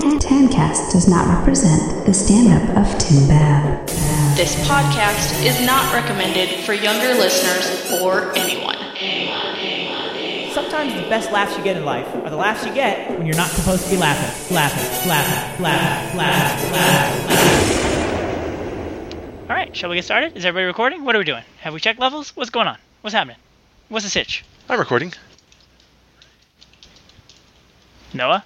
Tancast does not represent the stand-up of Tim Bab. This podcast is not recommended for younger listeners or anyone. Sometimes the best laughs you get in life are the laughs you get when you're not supposed to be laughing. All right, shall we get started? Is everybody recording? What are we doing? Have we checked levels? What's going on? What's happening? What's the sitch? I'm recording. Noah?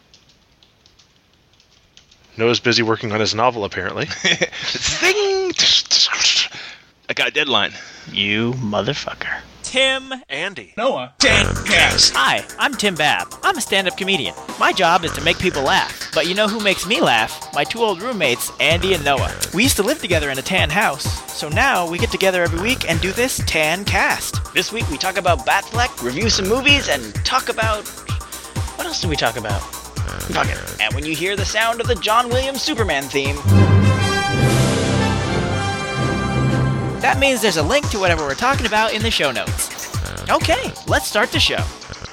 Noah's busy working on his novel, apparently. Zing! I got a deadline. You motherfucker. Tim. Andy. Noah. Tancast. Hi, I'm Tim Bab. I'm a stand-up comedian. My job is to make people laugh. But you know who makes me laugh? My two old roommates, Andy and Noah. We used to live together in a tan house. So now we get together every week and do this Tancast. This week we talk about Batfleck, review some movies, and talk about... What else do we talk about? Fuck it. And when you hear the sound of the John Williams Superman theme... that means there's a link to whatever we're talking about in the show notes. Okay, let's start the show.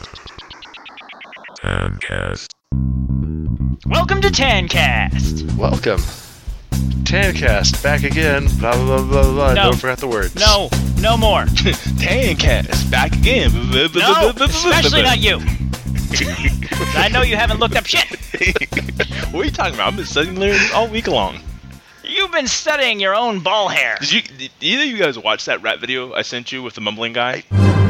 Tancast. Welcome to Tancast. Welcome. Tancast, back again. Blah, blah, blah, blah, blah. No. No, forgot the words. No more. Tancast. Back again. No, especially not you. I know you haven't looked up shit. What are you talking about? I've been studying lyrics all week long. You've been studying your own ball hair. Did either of you guys watch that rap video I sent you with the mumbling guy?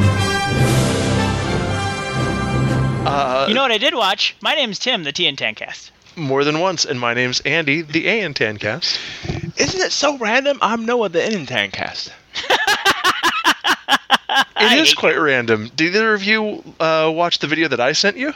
You know what I did watch? My name's Tim, the T in Tancast. More than once, and my name's Andy, the A in Tancast. Isn't it so random? I'm Noah, the N in Tancast. It is quite random. Did either of you watch the video that I sent you?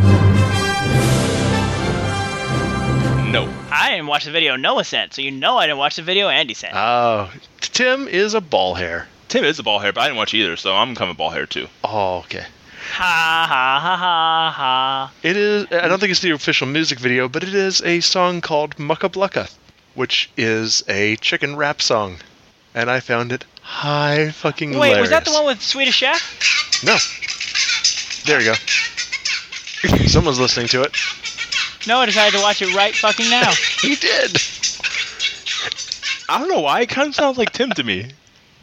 No. I didn't watch the video Noah sent, so you know I didn't watch the video Andy sent. Oh, Tim is a ball hair. Tim is a ball hair, but I didn't watch either, so I'm becoming ball hair too. Oh, okay. Ha ha ha ha ha. It is, I don't think it's the official music video, but it is a song called Mucka Blucka, which is a chicken rap song. And I found it high fucking hilarious. Wait, was that the one with Swedish Chef? No. There you go. Someone's listening to it. Noah decided to watch it right fucking now. He did. I don't know why, it kind of sounds like Tim to me.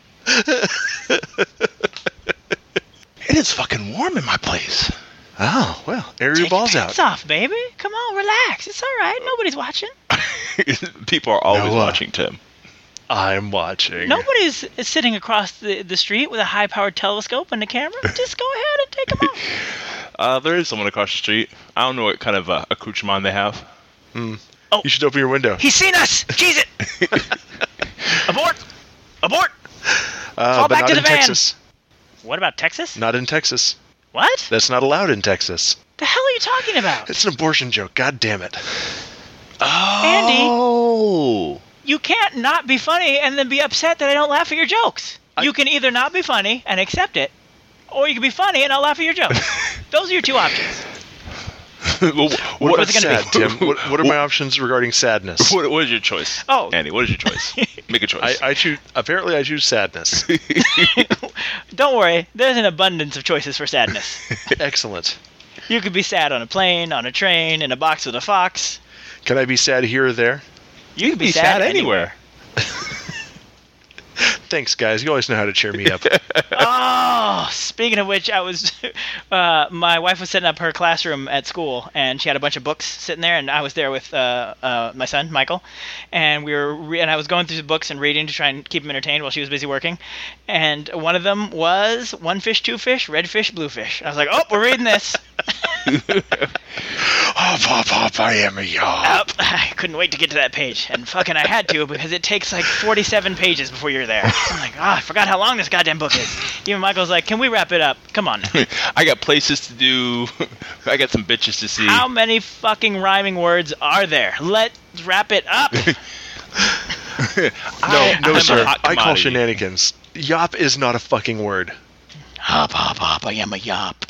It is fucking warm in my place. Oh, well, air your balls Take your out. pants off, baby. Come on, relax. It's all right. Nobody's watching. People are always Noah. watching Tim. I'm watching. Nobody's sitting across the street with a high-powered telescope and a camera. Just go ahead and take them out. There is someone across the street. I don't know what kind of accoutrement they have. Oh. You should open your window. He's seen us! Cheese it! Abort! Abort! But back not to the in van. Texas. What about Texas? Not in Texas. What? That's not allowed in Texas. The hell are you talking about? It's an abortion joke. God damn it. Andy, Oh. you can't not be funny and then be upset that I don't laugh at your jokes. You can either not be funny and accept it, or you can be funny and I'll laugh at your jokes. Those are your two options. What about is it gonna sad, be? Tim? What are my options regarding sadness? What is your choice? Oh. Andy, what is your choice? Make a choice. I choose. Apparently, I choose sadness. Don't worry, there's an abundance of choices for sadness. Excellent. You could be sad on a plane, on a train, in a box with a fox. Can I be sad here or there? You could be Be sad anywhere. Thanks, guys. You always know how to cheer me up. Oh, speaking of which, I was, my wife was setting up her classroom at school, and she had a bunch of books sitting there, and I was there with my son, Michael, and and I was going through the books and reading to try and keep him entertained while she was busy working, and one of them was One Fish, Two Fish, Red Fish, Blue Fish. I was like, oh, we're reading this. Pop, I am a yaw. I couldn't wait to get to that page, and fucking I had to because it takes like 47 pages before you're there. I'm like, I forgot how long this goddamn book is. Even Michael's like, can we wrap it up? Come on now. I got places to do. I got some bitches to see. How many fucking rhyming words are there? Let's wrap it up. No, I'm a sir. hot I call commodity. shenanigans. Yop is not a fucking word. Hop, hop, hop, I am a yop.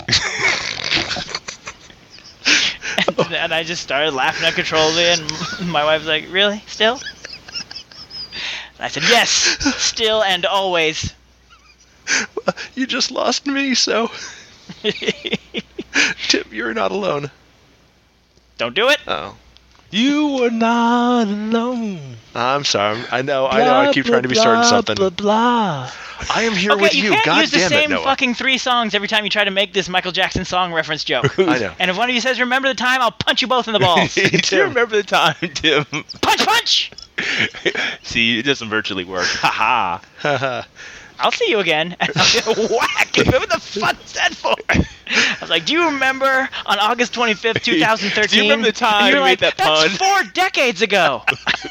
And I just started laughing uncontrollably, and my wife's like, really? Still? And I said, yes, still and always. You just lost me, so... Tim, you're not alone. Don't do it. Oh. You were not alone. I'm sorry. I know. I keep trying to be starting something. Blah, blah. I am here Okay, with you you. can't God use the damn it, same Noah. fucking 3 songs every time you try to make this Michael Jackson song reference joke. I know. And if one of you says, remember the time, I'll punch you both in the balls. Do you remember the time, Tim? Punch, punch! See, it doesn't virtually work. Ha ha. I'll see you again. And I'll get whack. What the fuck is that for? I was like, do you remember on August 25th, 2013? Do you remember the time and you're you like, made that pun? That's 4 decades ago.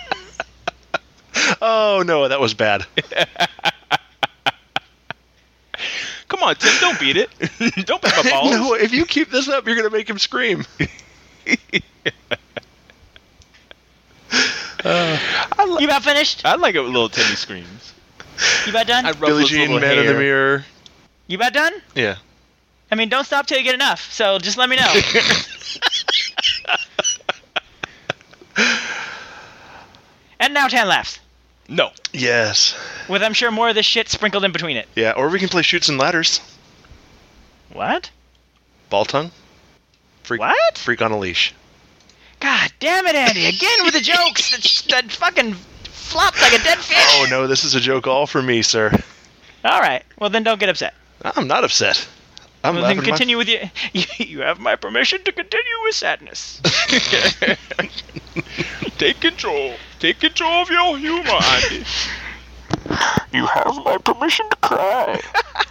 Oh, Noah, that was bad. Come on, Tim, don't beat it. Don't beat my balls. No, if you keep this up, you're going to make him scream. You about finished? I like it with little Timmy screams. You about done? I rub Billie his Jean, little Man in the hair. Mirror. You about done? Yeah. I mean, don't stop till you get enough. So just let me know. And now 10 laughs. No. Yes. With, I'm sure, more of this shit sprinkled in between it. Yeah, or we can play Shoots and Ladders. What? Ball tongue. Freak, What? Freak on a leash. God damn it, Andy. Again with the jokes. That fucking flopped like a dead fish. Oh, no, this is a joke all for me, sir. All right. Well, then don't get upset. I'm not upset. I'm Well, then laughing continue with you. You have my permission to continue with sadness. Take control. Take control of your humor, Andy. You have my permission to cry.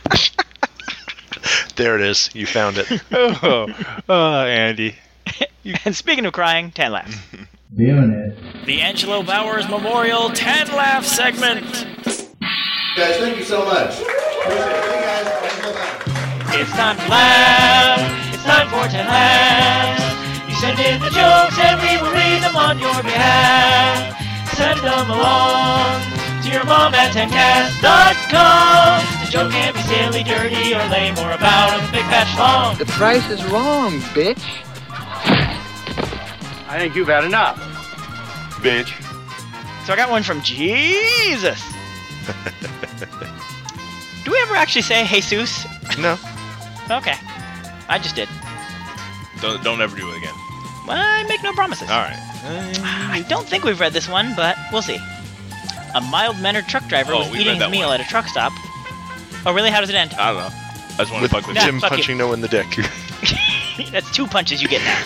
There it is. You found it. Andy. And speaking of crying, 10 laughs. Doing it. The Angelo Bowers Memorial 10 Laugh segment. Guys, thank you so much. Appreciate it. Hey guys, thanks so much. It's time to laugh. It's time for 10 laughs. You send in the jokes and we will read them on your behalf. Send them along to your mom at 10cast.com. The joke can't be silly, dirty, or lame, or about a big fat long. The price is wrong, bitch. I think you've had enough. Bitch. So I got one from Jesus. Do we ever actually say Jesus? No. Okay. I just did. Don't ever do it again. Well, I make no promises. All right. I don't think we've read this one, but we'll see. A mild-mannered truck driver was we eating read his that meal one. at a truck stop. Oh, really? How does it end? I don't know. I just want to With fuck with Yeah, you. Jim fuck you. punching Noah in the dick. That's 2 punches you get now.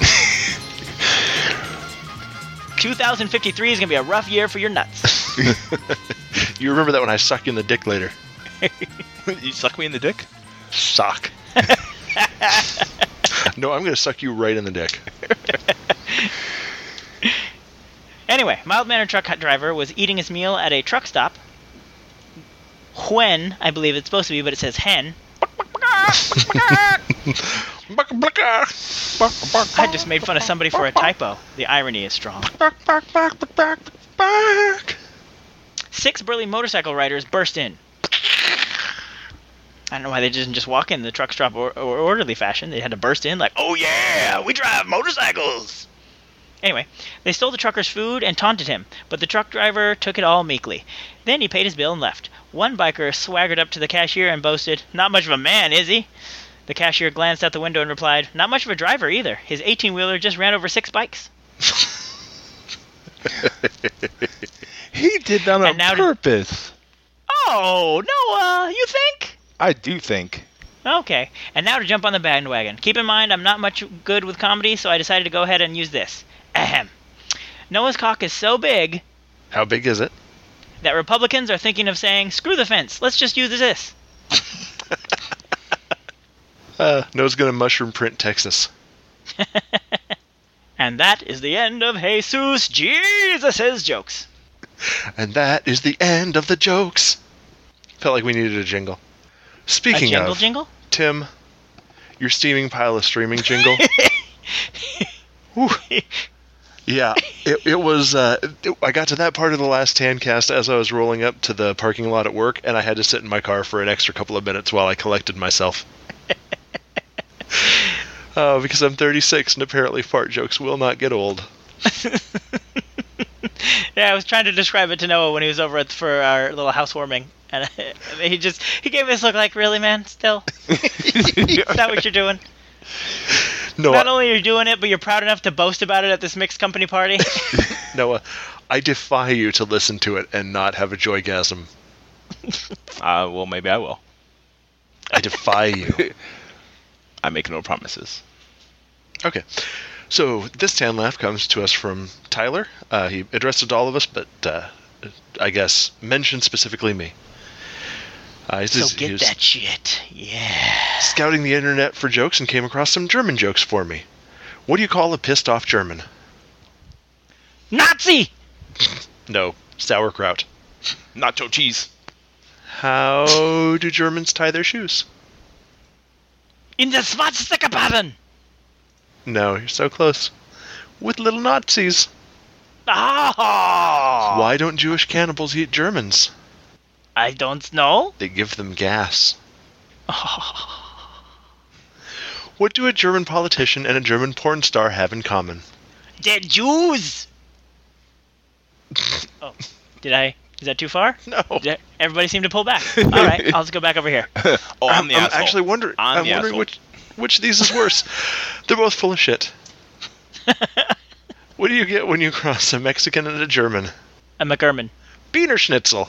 2053 is going to be a rough year for your nuts. You remember that when I suck you in the dick later. You suck me in the dick? Sock. No, I'm going to suck you right in the dick. Anyway, mild-mannered truck driver was eating his meal at a truck stop when, I believe it's supposed to be, but it says hen. I just made fun of somebody for a typo. The irony is strong. 6 burly motorcycle riders burst in. I don't know why they didn't just walk in the truck stop or orderly fashion. They had to burst in like, oh yeah, we drive motorcycles. Anyway, they stole the trucker's food and taunted him, but the truck driver took it all meekly. Then he paid his bill and left. One biker swaggered up to the cashier and boasted, "Not much of a man, is he?" The cashier glanced out the window and replied, "Not much of a driver either. His 18-wheeler just ran over 6 bikes." He did that on And now purpose. Oh, Noah, you think? I do think. Okay, and now to jump on the bandwagon. Keep in mind, I'm not much good with comedy, so I decided to go ahead and use this. Ahem. Noah's cock is so big How big is it? that Republicans are thinking of saying, screw the fence, let's just use this. Noah's going to mushroom print Texas. And that is the end of Jesus Jesus' jokes. And that is the end of the jokes. Felt like we needed a jingle. Speaking A jingle of, jingle? Tim, your steaming pile of streaming jingle. Whew. Yeah, it was. I got to that part of the last Tancast as I was rolling up to the parking lot at work, and I had to sit in my car for an extra couple of minutes while I collected myself. Because I'm 36 and apparently fart jokes will not get old. Yeah, I was trying to describe it to Noah when he was over for our little housewarming, and he gave me this look like, really, man, still? Is that what you're doing? Noah, Not only are you doing it, but you're proud enough to boast about it at this mixed company party. Noah, I defy you to listen to it and not have a joygasm. Well, maybe I will. I defy you. I make no promises. Okay. So this tan laugh comes to us from Tyler. He addressed it to all of us, but I guess mentioned specifically me. He was that shit. Yeah. scouting the internet for jokes and came across some German jokes for me. What do you call a pissed off German? Nazi! No, sauerkraut. Nacho cheese. How do Germans tie their shoes? In the Schwarzstickerbaden! No, you're so close. With little Nazis. Ah! Why don't Jewish cannibals eat Germans? I don't know. They give them gas. What do a German politician and a German porn star have in common? The Jews! Oh, is that too far? No. Everybody seemed to pull back. All right, I'll just go back over here. Oh, I'm the asshole. Actually wondering. I'm the wondering asshole. which of these is worse. They're both full of shit. What do you get when you cross a Mexican and a German? I'm McGurman. Wiener Schnitzel.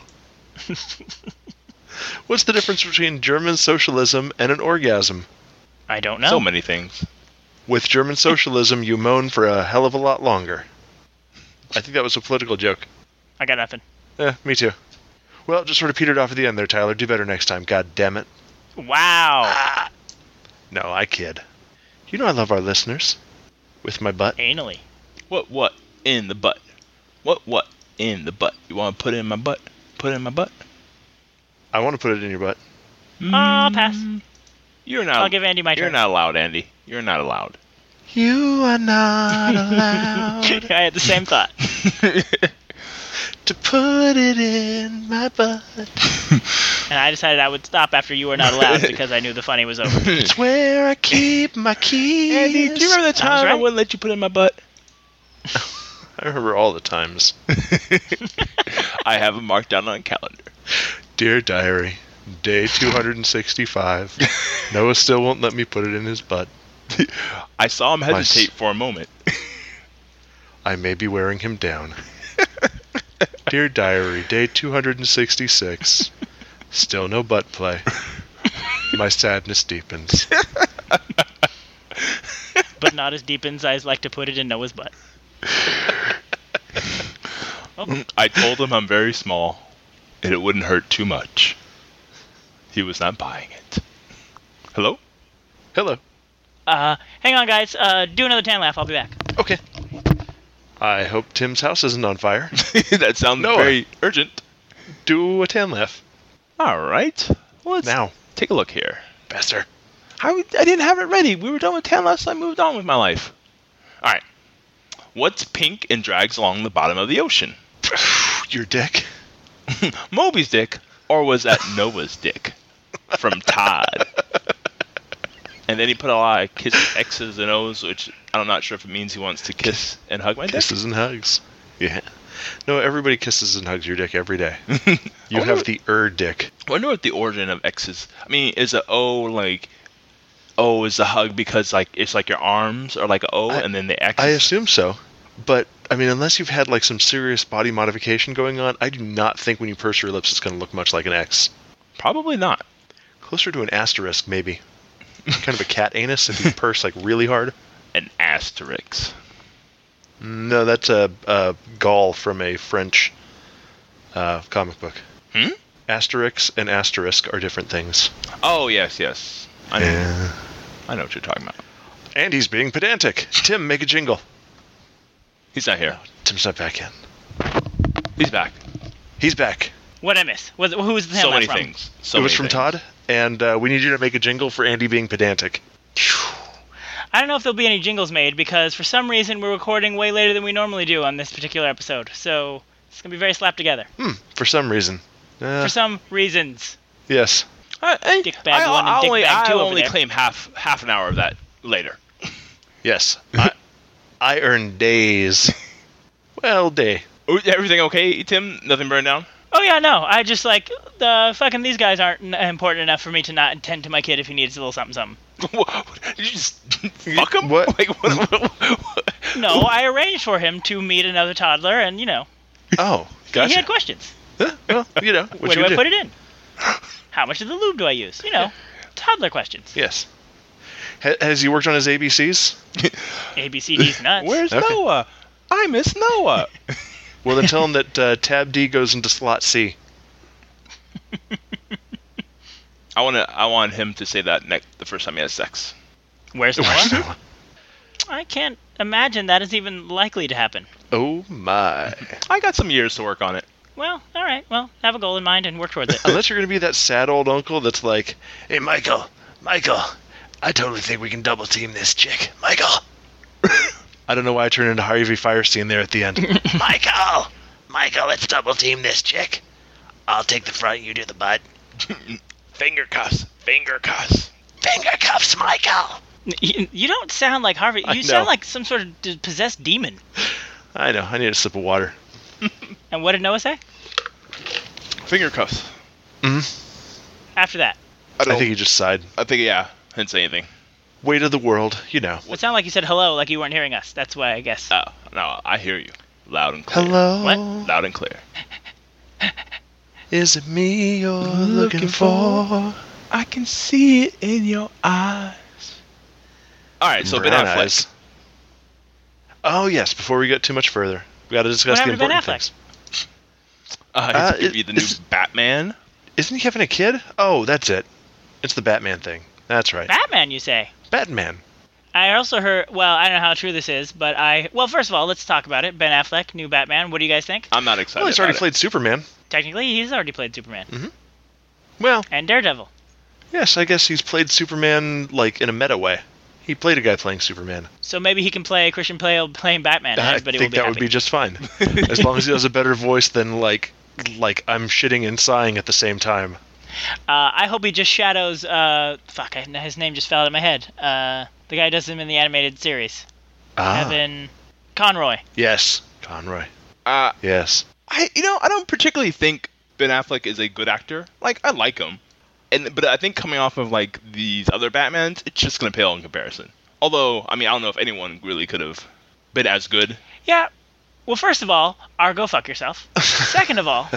What's the difference between German socialism and an orgasm? I don't know. So many things. With German socialism, you moan for a hell of a lot longer. I think that was a political joke. I got nothing. Me too. Well, it just sort of petered off at the end there, Tyler. Do better next time. God damn it. Wow. No, I kid. You know I love our listeners. With my butt. Anally. What in the butt? What in the butt? You want to put it in my butt? Put it in my butt? I want to put it in your butt. Pass. You're not. I'll give Andy my turn. You're not allowed, Andy. You're not allowed. You are not allowed I had the same thought. to put it in my butt. And I decided I would stop after you were not allowed because I knew the funny was over. It's where I keep my keys. Andy, do you remember the time I right. wouldn't let you put it in my butt? I remember all the times. I have it marked down on a calendar. Dear Diary, day 265. Noah still won't let me put it in his butt. I saw him hesitate for a moment. I may be wearing him down. Dear Diary, day 266. Still no butt play. My sadness deepens. But not as deep as I'd like to put it in Noah's butt. I told him I'm very small, and it wouldn't hurt too much. He was not buying it. Hello? Hello. Hang on, guys. Do another tan laugh. I'll be back. Okay. I hope Tim's house isn't on fire. That sounds Noah. very urgent. Do a tan laugh. All right. Well, let's Now. take a look here. Faster. I didn't have it ready. We were done with tan last. I moved on with my life. All right. What's pink and drags along the bottom of the ocean? Your dick. Moby's dick, or was that Noah's dick? From Todd. And then he put a lot of kiss X's and O's, which I'm not sure if it means he wants to kiss and hug my dick. Kisses and hugs. Yeah. No, everybody kisses and hugs your dick every day. You wonder have what- the dick. I wonder what the origin of X is. I mean, is a O like O is the hug because like it's like your arms or like a O and then the X? I assume so. But, I mean, unless you've had like some serious body modification going on, I do not think when you purse your lips it's going to look much like an X. Probably not. Closer to an asterisk, maybe. Kind of a cat anus if you purse like really hard. An asterisk. No, that's a Gaul from a French comic book. Asterix and asterisk are different things. Oh, yes. I know. Yeah. I know what you're talking about. And he's being pedantic. Tim, make a jingle. He's not here. Tim's not back in. He's back. He's back. What'd I miss? Who was the tan So laugh many from? things. So It was many from things. Todd, and we need you to make a jingle for Andy being pedantic. I don't know if there'll be any jingles made because for some reason we're recording way later than we normally do on this particular episode. So it's going to be very slapped together. For some reason. For some reasons. Yes. Dickbag 1 and Dickbag 2 I over only there. claim half an hour of that later. Yes. I earn days. Well, day. Oh, everything okay, Tim? Nothing burned down? Oh yeah, no. I just like, fucking these guys aren't important enough for me to not attend to my kid if he needs a little something something. Did you just fuck him? What? Like, what? No, I arranged for him to meet another toddler, and Oh, gotcha. he had questions. Well, what Where do I put it in? How much of the lube do I use? Toddler questions. Yes. Has he worked on his ABCs? ABCD's nuts. Where's Okay. Noah? I miss Noah. Well, then tell him that tab D goes into slot C. I want him to say that the first time he has sex. Where's Noah? I can't imagine that is even likely to happen. Oh my. I got some years to work on it. Well, all right. Well, have a goal in mind and work towards it. Unless you're going to be that sad old uncle that's like, hey, Michael, I totally think we can double team this chick. Michael. I don't know why I turned into Harvey Firestein there at the end. Michael, let's double team this chick. I'll take the front, you do the butt. Finger cuffs, Finger cuffs, Michael. You don't sound like Harvey. I You know. sound like some sort of possessed demon. I know, I need a sip of water. And what did Noah say finger cuffs. after that? I think he just sighed. I think, yeah, didn't say anything. Weight of the world, It sounded like you said hello, like you weren't hearing us. That's why I guess. Oh, no, I hear you. Loud and clear. Hello. What? Loud and clear. Is it me you're looking for? I can see it in your eyes. All right, so Ben Brown Affleck. eyes. Oh yes, before we get too much further, we got to discuss What the happened to Ben important Affleck? things. He's going to be the new is- Batman. Isn't he having a kid? Oh, that's it. It's the Batman thing. That's right. Batman, you say? Batman. I also heard. Well, I don't know how true this is, but Well, first of all, let's talk about it. Ben Affleck, new Batman. What do you guys think? I'm not excited Well, he's already about played Superman. Technically, he's already played Superman Well, and Daredevil. yes, I guess he's played Superman like in a meta way. He played a guy playing Superman. So maybe he can play Christian Bale playing Batman. And I everybody think will be that happy. would be just fine, as long as he has a better voice than like I'm shitting and sighing at the same time. I hope he just shadows. His name just fell out of my head. The guy who does him in the animated series. Evan Conroy. Yes, Conroy. it. Yes. I don't particularly think Ben Affleck is a good actor. Like, I like him. But I think coming off of, like, these other Batmans, it's just going to pale in comparison. Although, I mean, I don't know if anyone really could have been as good. Yeah. Well, first of all, Argo, fuck yourself. Second of all,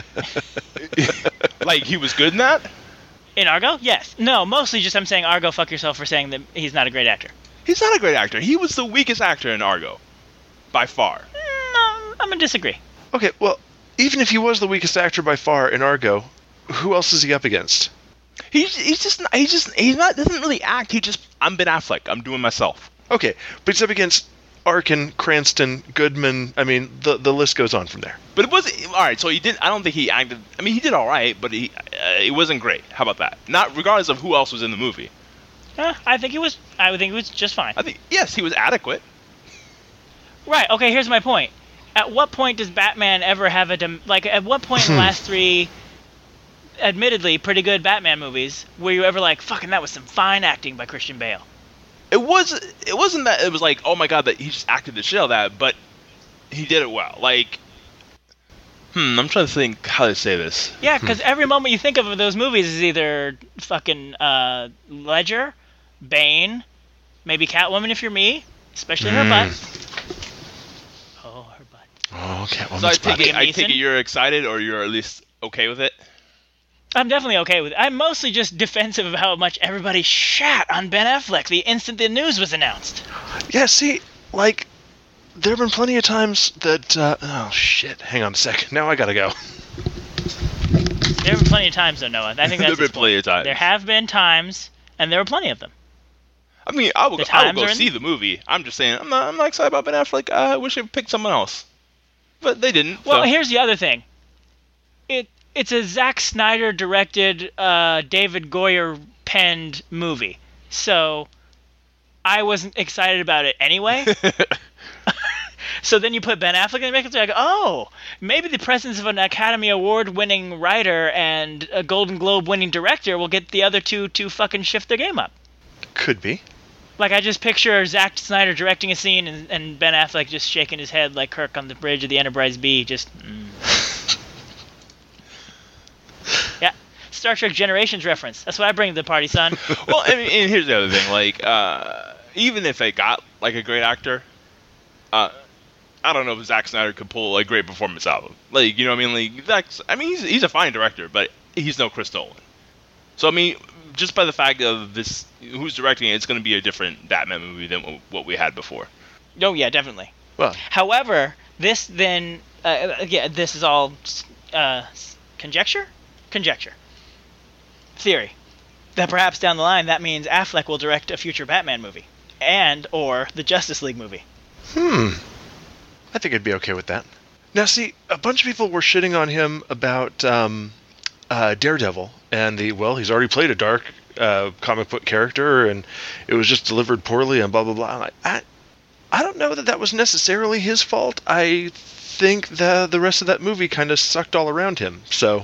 Like, he was good in that? in Argo, yes. No, mostly just I'm saying Argo, fuck yourself for saying that he's not a great actor. He's not a great actor. He was the weakest actor in Argo. By far. No, I'm gonna disagree. Okay, well, even if he was the weakest actor by far in Argo, who else is he up against? He's not doesn't really act. I'm Ben Affleck. I'm doing myself. Okay, but he's up against Arkin, Cranston, Goodman. I mean, the list goes on from there. But it was all right. So he did. I don't think he acted. I mean, he did all right, but it wasn't great. How about that? Not regardless of who else was in the movie. I think he was. I would think he was just fine. I think yes, he was adequate. Right. Okay. Here's my point. At what point does Batman ever have at what point in the last three, admittedly pretty good Batman movies, were you ever like, fucking, that was some fine acting by Christian Bale? It wasn't that it was like, oh my god, that he just acted the shit out of that, but he did it well. Like, I'm trying to think how to say this. Yeah, because every moment you think of those movies is either fucking Ledger, Bane, maybe Catwoman if you're me, especially her butt. Oh, her butt. Oh, Catwoman's So I butt. take it you're excited, or you're at least okay with it. I'm definitely okay with it. I'm mostly just defensive of how much everybody shat on Ben Affleck the instant the news was announced. Yeah, see, like, there have been plenty of times that, oh shit, hang on a second, now I gotta go. There have been plenty of times, though, Noah. I think that's There have been his point. plenty of times. There have been times, and there were plenty of them. I mean, I will The go times are in- see the movie. I'm just saying, I'm not excited about Ben Affleck. I wish they picked someone else, but they didn't. Well, so. here's the other thing. It's a Zack Snyder directed, David Goyer penned movie, so I wasn't excited about it anyway. So then you put Ben Affleck in the mix, like, oh, maybe the presence of an Academy Award-winning writer and a Golden Globe-winning director will get the other two to fucking shift their game up. Could be. Like, I just picture Zack Snyder directing a scene and Ben Affleck just shaking his head like Kirk on the bridge of the Enterprise B, just... Yeah. Star Trek Generations reference. That's what I bring to the party, son. Well, and here's the other thing. Like, even if they got like a great actor, I don't know if Zack Snyder could pull a great performance out of him. Like, you know what I mean? Like, he's a fine director, but he's no Chris Nolan. So, I mean, just by the fact of this, who's directing it, it's going to be a different Batman movie than what we had before. Oh, yeah, definitely. Well, however, this then, this is all conjecture? Conjecture. Theory. That perhaps down the line, that means Affleck will direct a future Batman movie. And, or the Justice League movie. I think I'd be okay with that. Now, see, a bunch of people were shitting on him about Daredevil, and he's already played a dark comic book character, and it was just delivered poorly, and blah, blah, blah. I'm like, I don't know that was necessarily his fault. I think the rest of that movie kind of sucked all around him, so...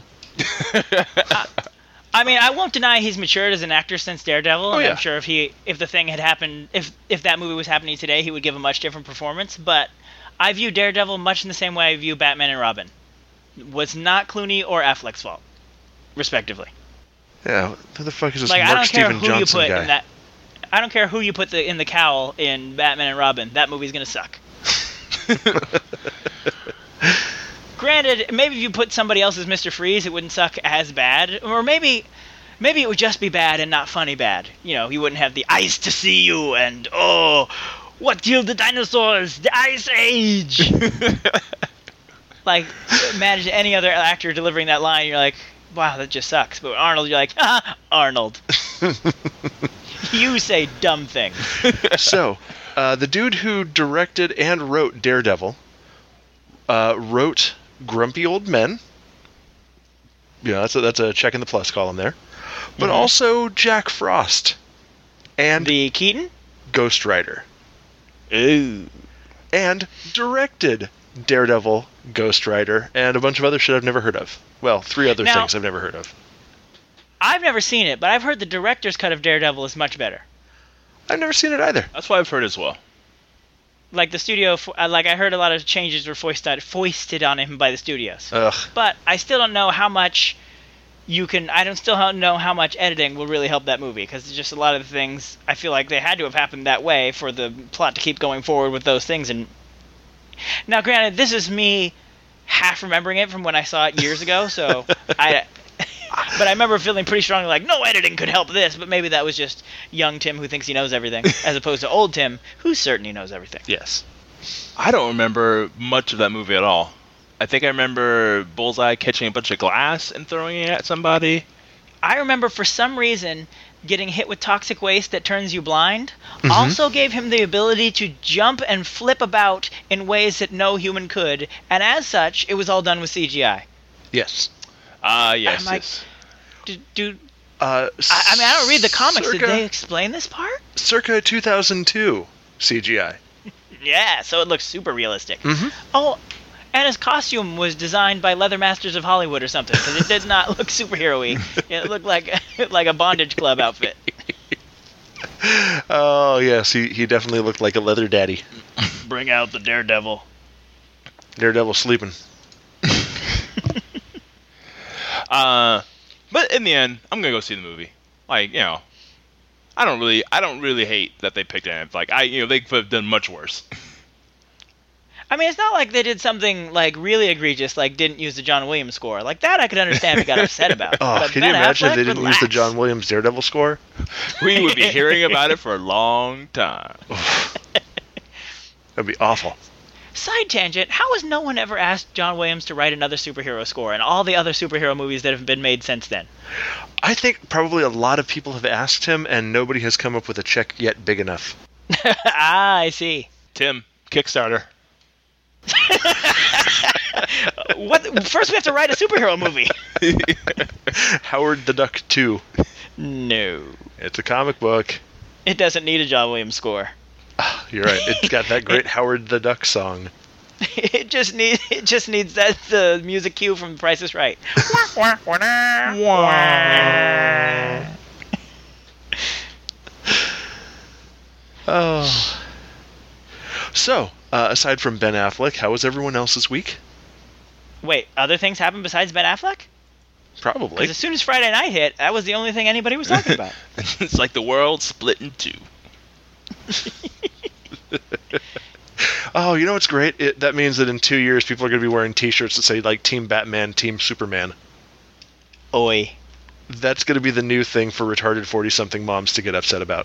I mean, I won't deny he's matured as an actor since Daredevil. Oh, yeah. I'm sure if the thing had happened, if that movie was happening today, he would give a much different performance. But I view Daredevil much in the same way I view Batman and Robin. Was not Clooney or Affleck's fault, respectively. Yeah, who the fuck is this Like, Mark Steven Johnson guy? I don't care who you put in the cowl in Batman and Robin. That movie's gonna suck. Granted, maybe if you put somebody else as Mr. Freeze, it wouldn't suck as bad. Or maybe it would just be bad and not funny bad. You know, he wouldn't have the ice to see you and, oh, what killed the dinosaurs? The Ice Age! Like, imagine any other actor delivering that line, you're like, wow, that just sucks. But Arnold, you're like, Arnold. You say dumb things. So, the dude who directed and wrote Daredevil wrote Grumpy Old Men. Yeah, that's a check in the plus column there. But also Jack Frost. And the Keaton? Ghost Rider. Ooh. And directed Daredevil, Ghost Rider, and a bunch of other shit I've never heard of. Well, 3 other things I've never heard of. I've never seen it, but I've heard the director's cut of Daredevil is much better. I've never seen it either. That's what I've heard as well. Like the studio, like I heard a lot of changes were foisted on him by the studios. Ugh. But I still don't know how much still don't know how much editing will really help that movie, because just a lot of the things I feel like they had to have happened that way for the plot to keep going forward with those things. And now, granted, this is me half remembering it from when I saw it years ago, so but I remember feeling pretty strongly like, no editing could help this, but maybe that was just young Tim who thinks he knows everything, as opposed to old Tim who's certain he knows everything. Yes. I don't remember much of that movie at all. I think I remember Bullseye catching a bunch of glass and throwing it at somebody. I remember for some reason getting hit with toxic waste that turns you blind also gave him the ability to jump and flip about in ways that no human could, and as such, it was all done with CGI. Yes. Yes, like, yes. I don't read the comics. Did they explain this part? Circa 2002 CGI. Yeah, so it looks super realistic. Mm-hmm. Oh, and his costume was designed by Leather Masters of Hollywood or something, because it did not look superhero-y. It looked like a bondage club outfit. Oh, yes, he definitely looked like a leather daddy. Bring out the Daredevil. Daredevil sleeping. But in the end, I'm gonna go see the movie. Like, you know, I don't really hate that they picked it. Like, they could have done much worse. I mean, it's not like they did something like really egregious, like didn't use the John Williams score. Like that, I could understand if you got upset about. Oh, but can Ben you imagine if they Affleck, didn't relax. use the John Williams Daredevil score? We would be hearing about it for a long time. That'd be awful. Side tangent: how has no one ever asked John Williams to write another superhero score in all the other superhero movies that have been made since then? I think probably a lot of people have asked him, and nobody has come up with a check yet big enough. I see. Tim, Kickstarter. What? First, we have to write a superhero movie. Howard the Duck 2. No. It's a comic book. It doesn't need a John Williams score. You're right. It's got that great Howard the Duck song. It just needs the music cue from Price is Right. Oh. So, aside from Ben Affleck, how was everyone else's week? Wait, other things happen besides Ben Affleck? Probably. Because as soon as Friday night hit, that was the only thing anybody was talking about. It's like the world split in two. Oh, you know what's great? That means that in 2 years, people are going to be wearing T-shirts that say, like, Team Batman, Team Superman. Oi. That's going to be the new thing for retarded 40-something moms to get upset about.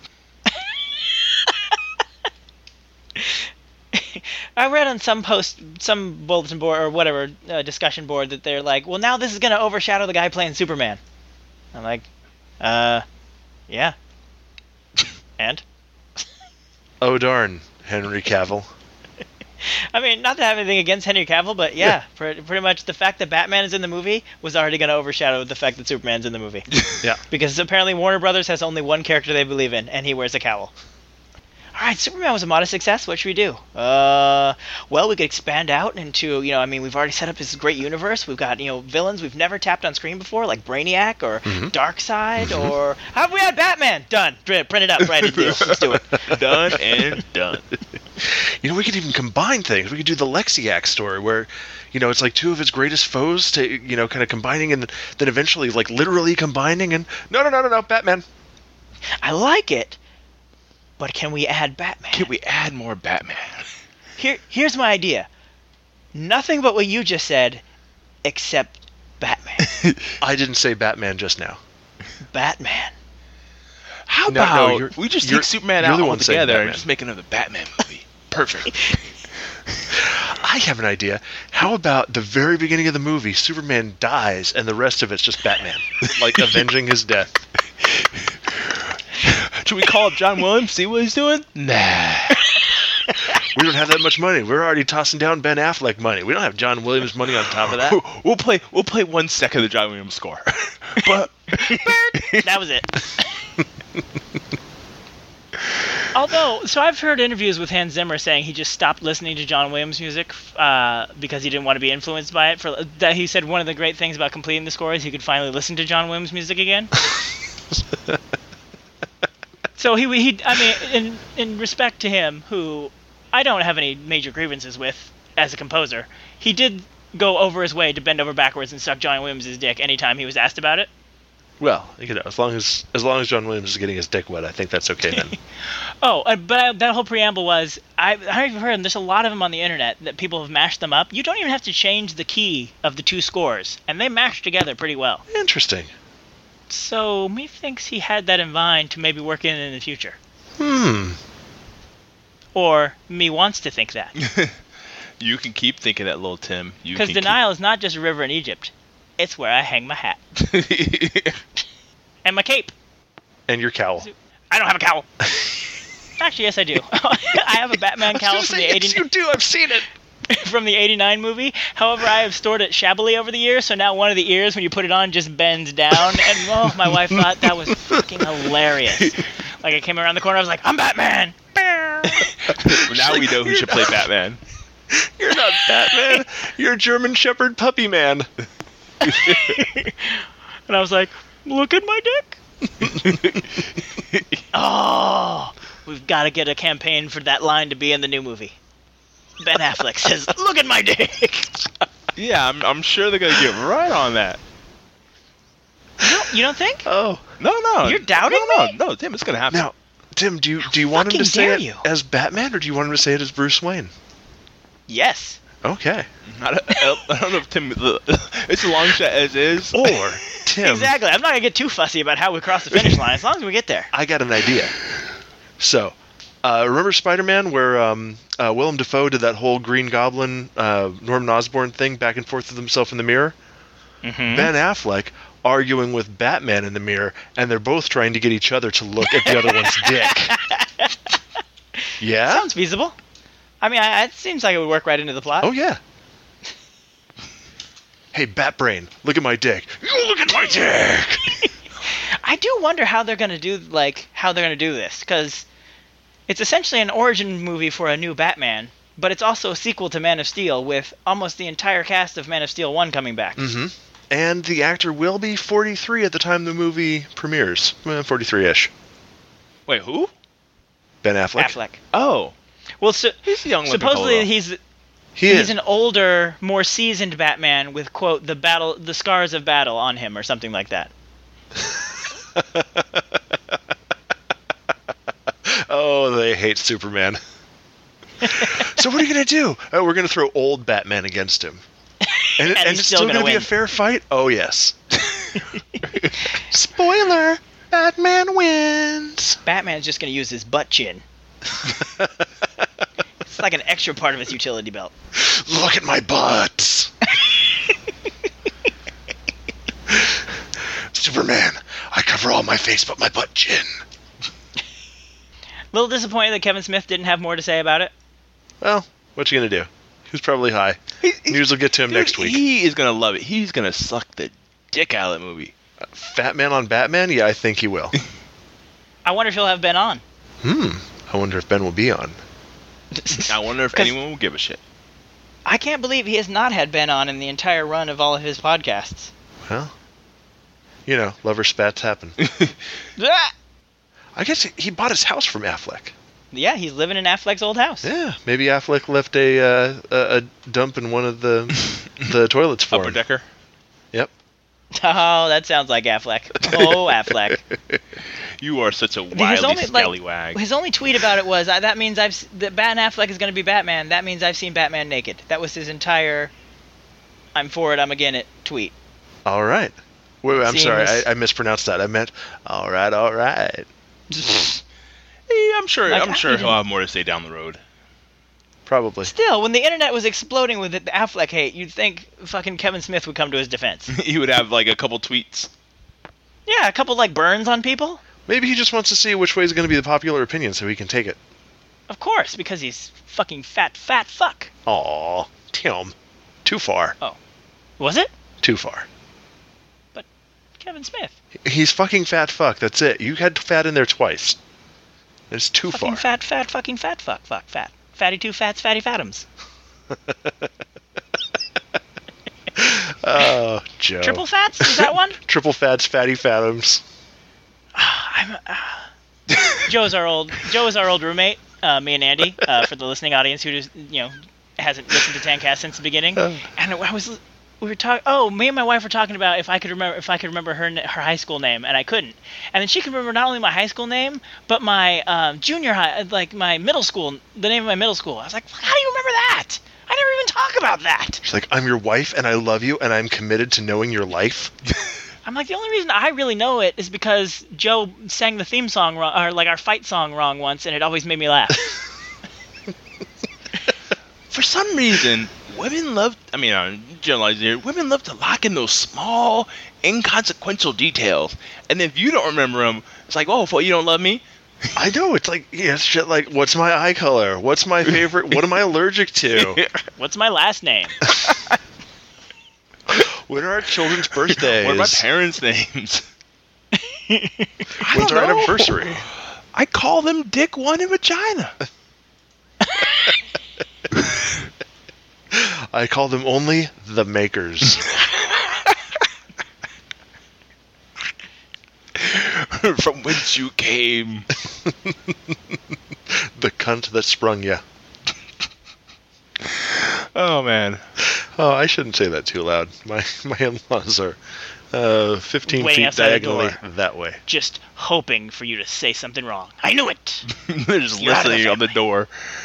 I read on some bulletin board or whatever discussion board that they're like, well, now this is going to overshadow the guy playing Superman. I'm like, yeah. And? Oh, darn, Henry Cavill. I mean, not to have anything against Henry Cavill, but yeah. Pretty much the fact that Batman is in the movie was already going to overshadow the fact that Superman's in the movie. Yeah. Because apparently Warner Brothers has only one character they believe in, and he wears a cowl. All right, Superman was a modest success. What should we do? Well, we could expand out into, we've already set up this great universe. We've got, villains we've never tapped on screen before, like Brainiac or Darkseid, or how have we had Batman? Done. Print it up, write a deal. Let's do it. Done and done. We could even combine things. We could do the Lexiac story where, it's like two of his greatest foes to, kind of combining and then eventually, like, literally combining and, no, Batman. I like it. But can we add Batman? Can we add more Batman? Here's my idea. Nothing but what you just said, except Batman. I didn't say Batman just now. Batman. How about we just take Superman out altogether and just make another Batman movie? Perfect. I have an idea. How about the very beginning of the movie, Superman dies, and the rest of it's just Batman, like avenging his death. Should we call up John Williams, see what he's doing? Nah. We don't have that much money. We're already tossing down Ben Affleck money. We don't have John Williams money on top of that. We'll play 1 second of the John Williams score. But that was it. Although, so I've heard interviews with Hans Zimmer saying he just stopped listening to John Williams music because he didn't want to be influenced by it. That he said one of the great things about completing the score is he could finally listen to John Williams music again. So in respect to him, who I don't have any major grievances with as a composer, he did go over his way to bend over backwards and suck John Williams' dick anytime he was asked about it. Well, as long as John Williams is getting his dick wet, I think that's okay then. But that whole preamble was, I've heard, and there's a lot of them on the internet, that people have mashed them up. You don't even have to change the key of the two scores, and they mash together pretty well. Interesting. So, me thinks he had that in mind to maybe work in the future. Or, me wants to think that. You can keep thinking that, little Tim. Because the Nile is not just a river in Egypt. It's where I hang my hat. And my cape. And your cowl. I don't have a cowl. Actually, yes, I do. I have a Batman cowl from the 89. Yes, you do. I've seen it. From the 89 movie. However, I have stored it shabbily over the years, so now one of the ears, when you put it on, just bends down. And, my wife thought that was fucking hilarious. Like, I came around the corner, I was like, I'm Batman! Now we know who should play Batman. You're not Batman. You're German Shepherd Puppy Man. And I was like, look at my dick. Oh, we've got to get a campaign for that line to be in the new movie. Ben Affleck says, look at my dick. Yeah, I'm sure they're going to get right on that. You don't think? Oh. No. You're doubting me? No, Tim, it's going to happen. Now, Tim, do you want him to say it as Batman, or do you want him to say it as Bruce Wayne? Yes. Okay. I don't know if Tim... It's a long shot as is. Or, Tim... Exactly. I'm not going to get too fussy about how we cross the finish line, as long as we get there. I got an idea. So, remember Spider-Man, where Willem Dafoe did that whole Green Goblin, Norman Osborn thing back and forth with himself in the mirror? Mm-hmm. Ben Affleck arguing with Batman in the mirror, and they're both trying to get each other to look at the other one's dick. Yeah? Sounds feasible. I mean, it seems like it would work right into the plot. Oh, yeah. Hey, Batbrain, look at my dick. You look at my dick! I do wonder how they're going to do this, because it's essentially an origin movie for a new Batman, but it's also a sequel to Man of Steel, with almost the entire cast of Man of Steel 1 coming back. Mm-hmm. And the actor will be 43 at the time the movie premieres. 43-ish. Wait, who? Ben Affleck. Affleck. Oh. Well, he's a young supposedly he's He's an older, more seasoned Batman with, quote, the scars of battle on him or something like that. Oh, they hate Superman. So what are you going to do? Oh, we're going to throw old Batman against him. And it's still going to be a fair fight? Oh, yes. Spoiler! Batman wins! Batman's just going to use his butt chin. It's like an extra part of his utility belt. Look at my butt! Superman, I cover all my face but my butt chin. A little disappointed that Kevin Smith didn't have more to say about it. Well, what you going to do? He was probably high. News will get to him next week. He is going to love it. He's going to suck the dick out of that movie. Fat Man on Batman? Yeah, I think he will. I wonder if he'll have Ben on. I wonder if Ben will be on. I wonder if anyone will give a shit. I can't believe he has not had Ben on in the entire run of all of his podcasts. Well, you know, lover spats happen. I guess he bought his house from Affleck. Yeah, he's living in Affleck's old house. Yeah, maybe Affleck left a dump in one of the toilets for him. Upper Decker? Yep. Oh, that sounds like Affleck. Oh, Affleck. You are such a wily scallywag. His only tweet about it was, that means that Ben Affleck is going to be Batman. That means I've seen Batman naked. That was his entire I'm for it, I'm again it tweet. All right. Wait, I'm sorry. I mispronounced that. I meant, all right. I'm sure he'll have more to say down the road. Probably. Still, when the internet was exploding with the Affleck hate, you'd think fucking Kevin Smith would come to his defense. He would have like a couple tweets. Yeah, a couple like burns on people. Maybe he just wants to see which way is going to be the popular opinion so he can take it. Of course, because he's fucking fat fuck. Aw, Tim. Too far. Oh. Was it? Too far. But Kevin Smith. He's fucking fat fuck, that's it. You had fat in there twice. It's too fucking far. Fucking fat fuck, fat. Fatty two fats, fatty fatums. Oh, Joe. Triple fats? Is that one? Triple fats, fatty fatums. Joe is our old roommate, me and Andy, for the listening audience who just, hasn't listened to Tancast since the beginning. And we were talking. Oh, me and my wife were talking about if I could remember her high school name, and I couldn't. And then she could remember not only my high school name, but my junior high, like my middle school, the name of my middle school. I was like, how do you remember that? I never even talk about that. She's like, I'm your wife, and I love you, and I'm committed to knowing your life. I'm like, the only reason I really know it is because Joe sang the theme song wrong, or like our fight song wrong once, and it always made me laugh. For some reason, women love to lock in those small, inconsequential details. And if you don't remember them, it's like, oh, well, you don't love me? I know. It's like, shit like, what's my eye color? What's my favorite? What am I allergic to? What's my last name? When are our children's birthdays? What are my parents' names? When's our anniversary? I call them Dick, One, and Vagina. I call them only the makers. From whence you came. The cunt that sprung ya. Oh, man. Oh, I shouldn't say that too loud. My in-laws are 15 feet diagonally that way. Just hoping for you to say something wrong. I knew it! They're just listening on the door.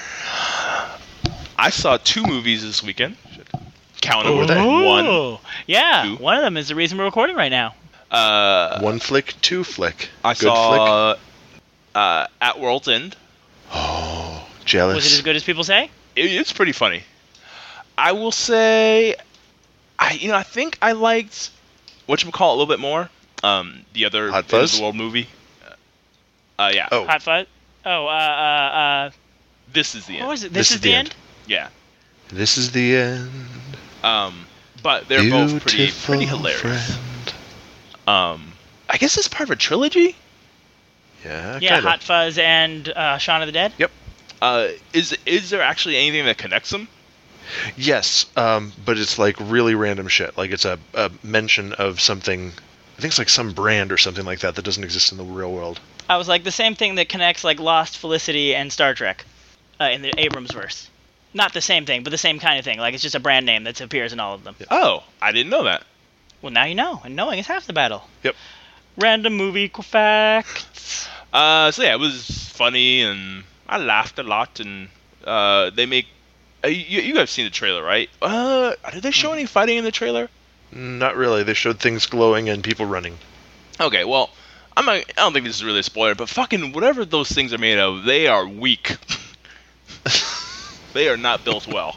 I saw 2 movies this weekend. Count them. One. Yeah, 2. One of them is the reason we're recording right now. 1 flick, 2 flick. I saw At World's End. Oh, jealous. Was it as good as people say? It's pretty funny. I will say, I think I liked whatchamacallit a little bit more. The other Hot Fuzz? End of the World movie. Yeah. Oh. Hot Fuzz? Oh, This is the end. What was it? This is the end? Yeah. This is the end. But they're both pretty hilarious. Friend. I guess it's part of a trilogy. Yeah. Yeah, kinda. Hot Fuzz and Shaun of the Dead. Yep. Is there actually anything that connects them? Yes, but it's like really random shit. Like it's a mention of something. I think it's like some brand or something like that doesn't exist in the real world. I was like the same thing that connects like Lost, Felicity, and Star Trek in the Abrams verse. Not the same thing, but the same kind of thing. Like, it's just a brand name that appears in all of them. Oh, I didn't know that. Well, now you know, and knowing is half the battle. Yep. Random movie facts. So yeah, it was funny, and I laughed a lot, and they make... you guys seen the trailer, right? Did they show any fighting in the trailer? Not really. They showed things glowing and people running. Okay, well, I don't think this is really a spoiler, but fucking whatever those things are made of, they are weak. They are not built well.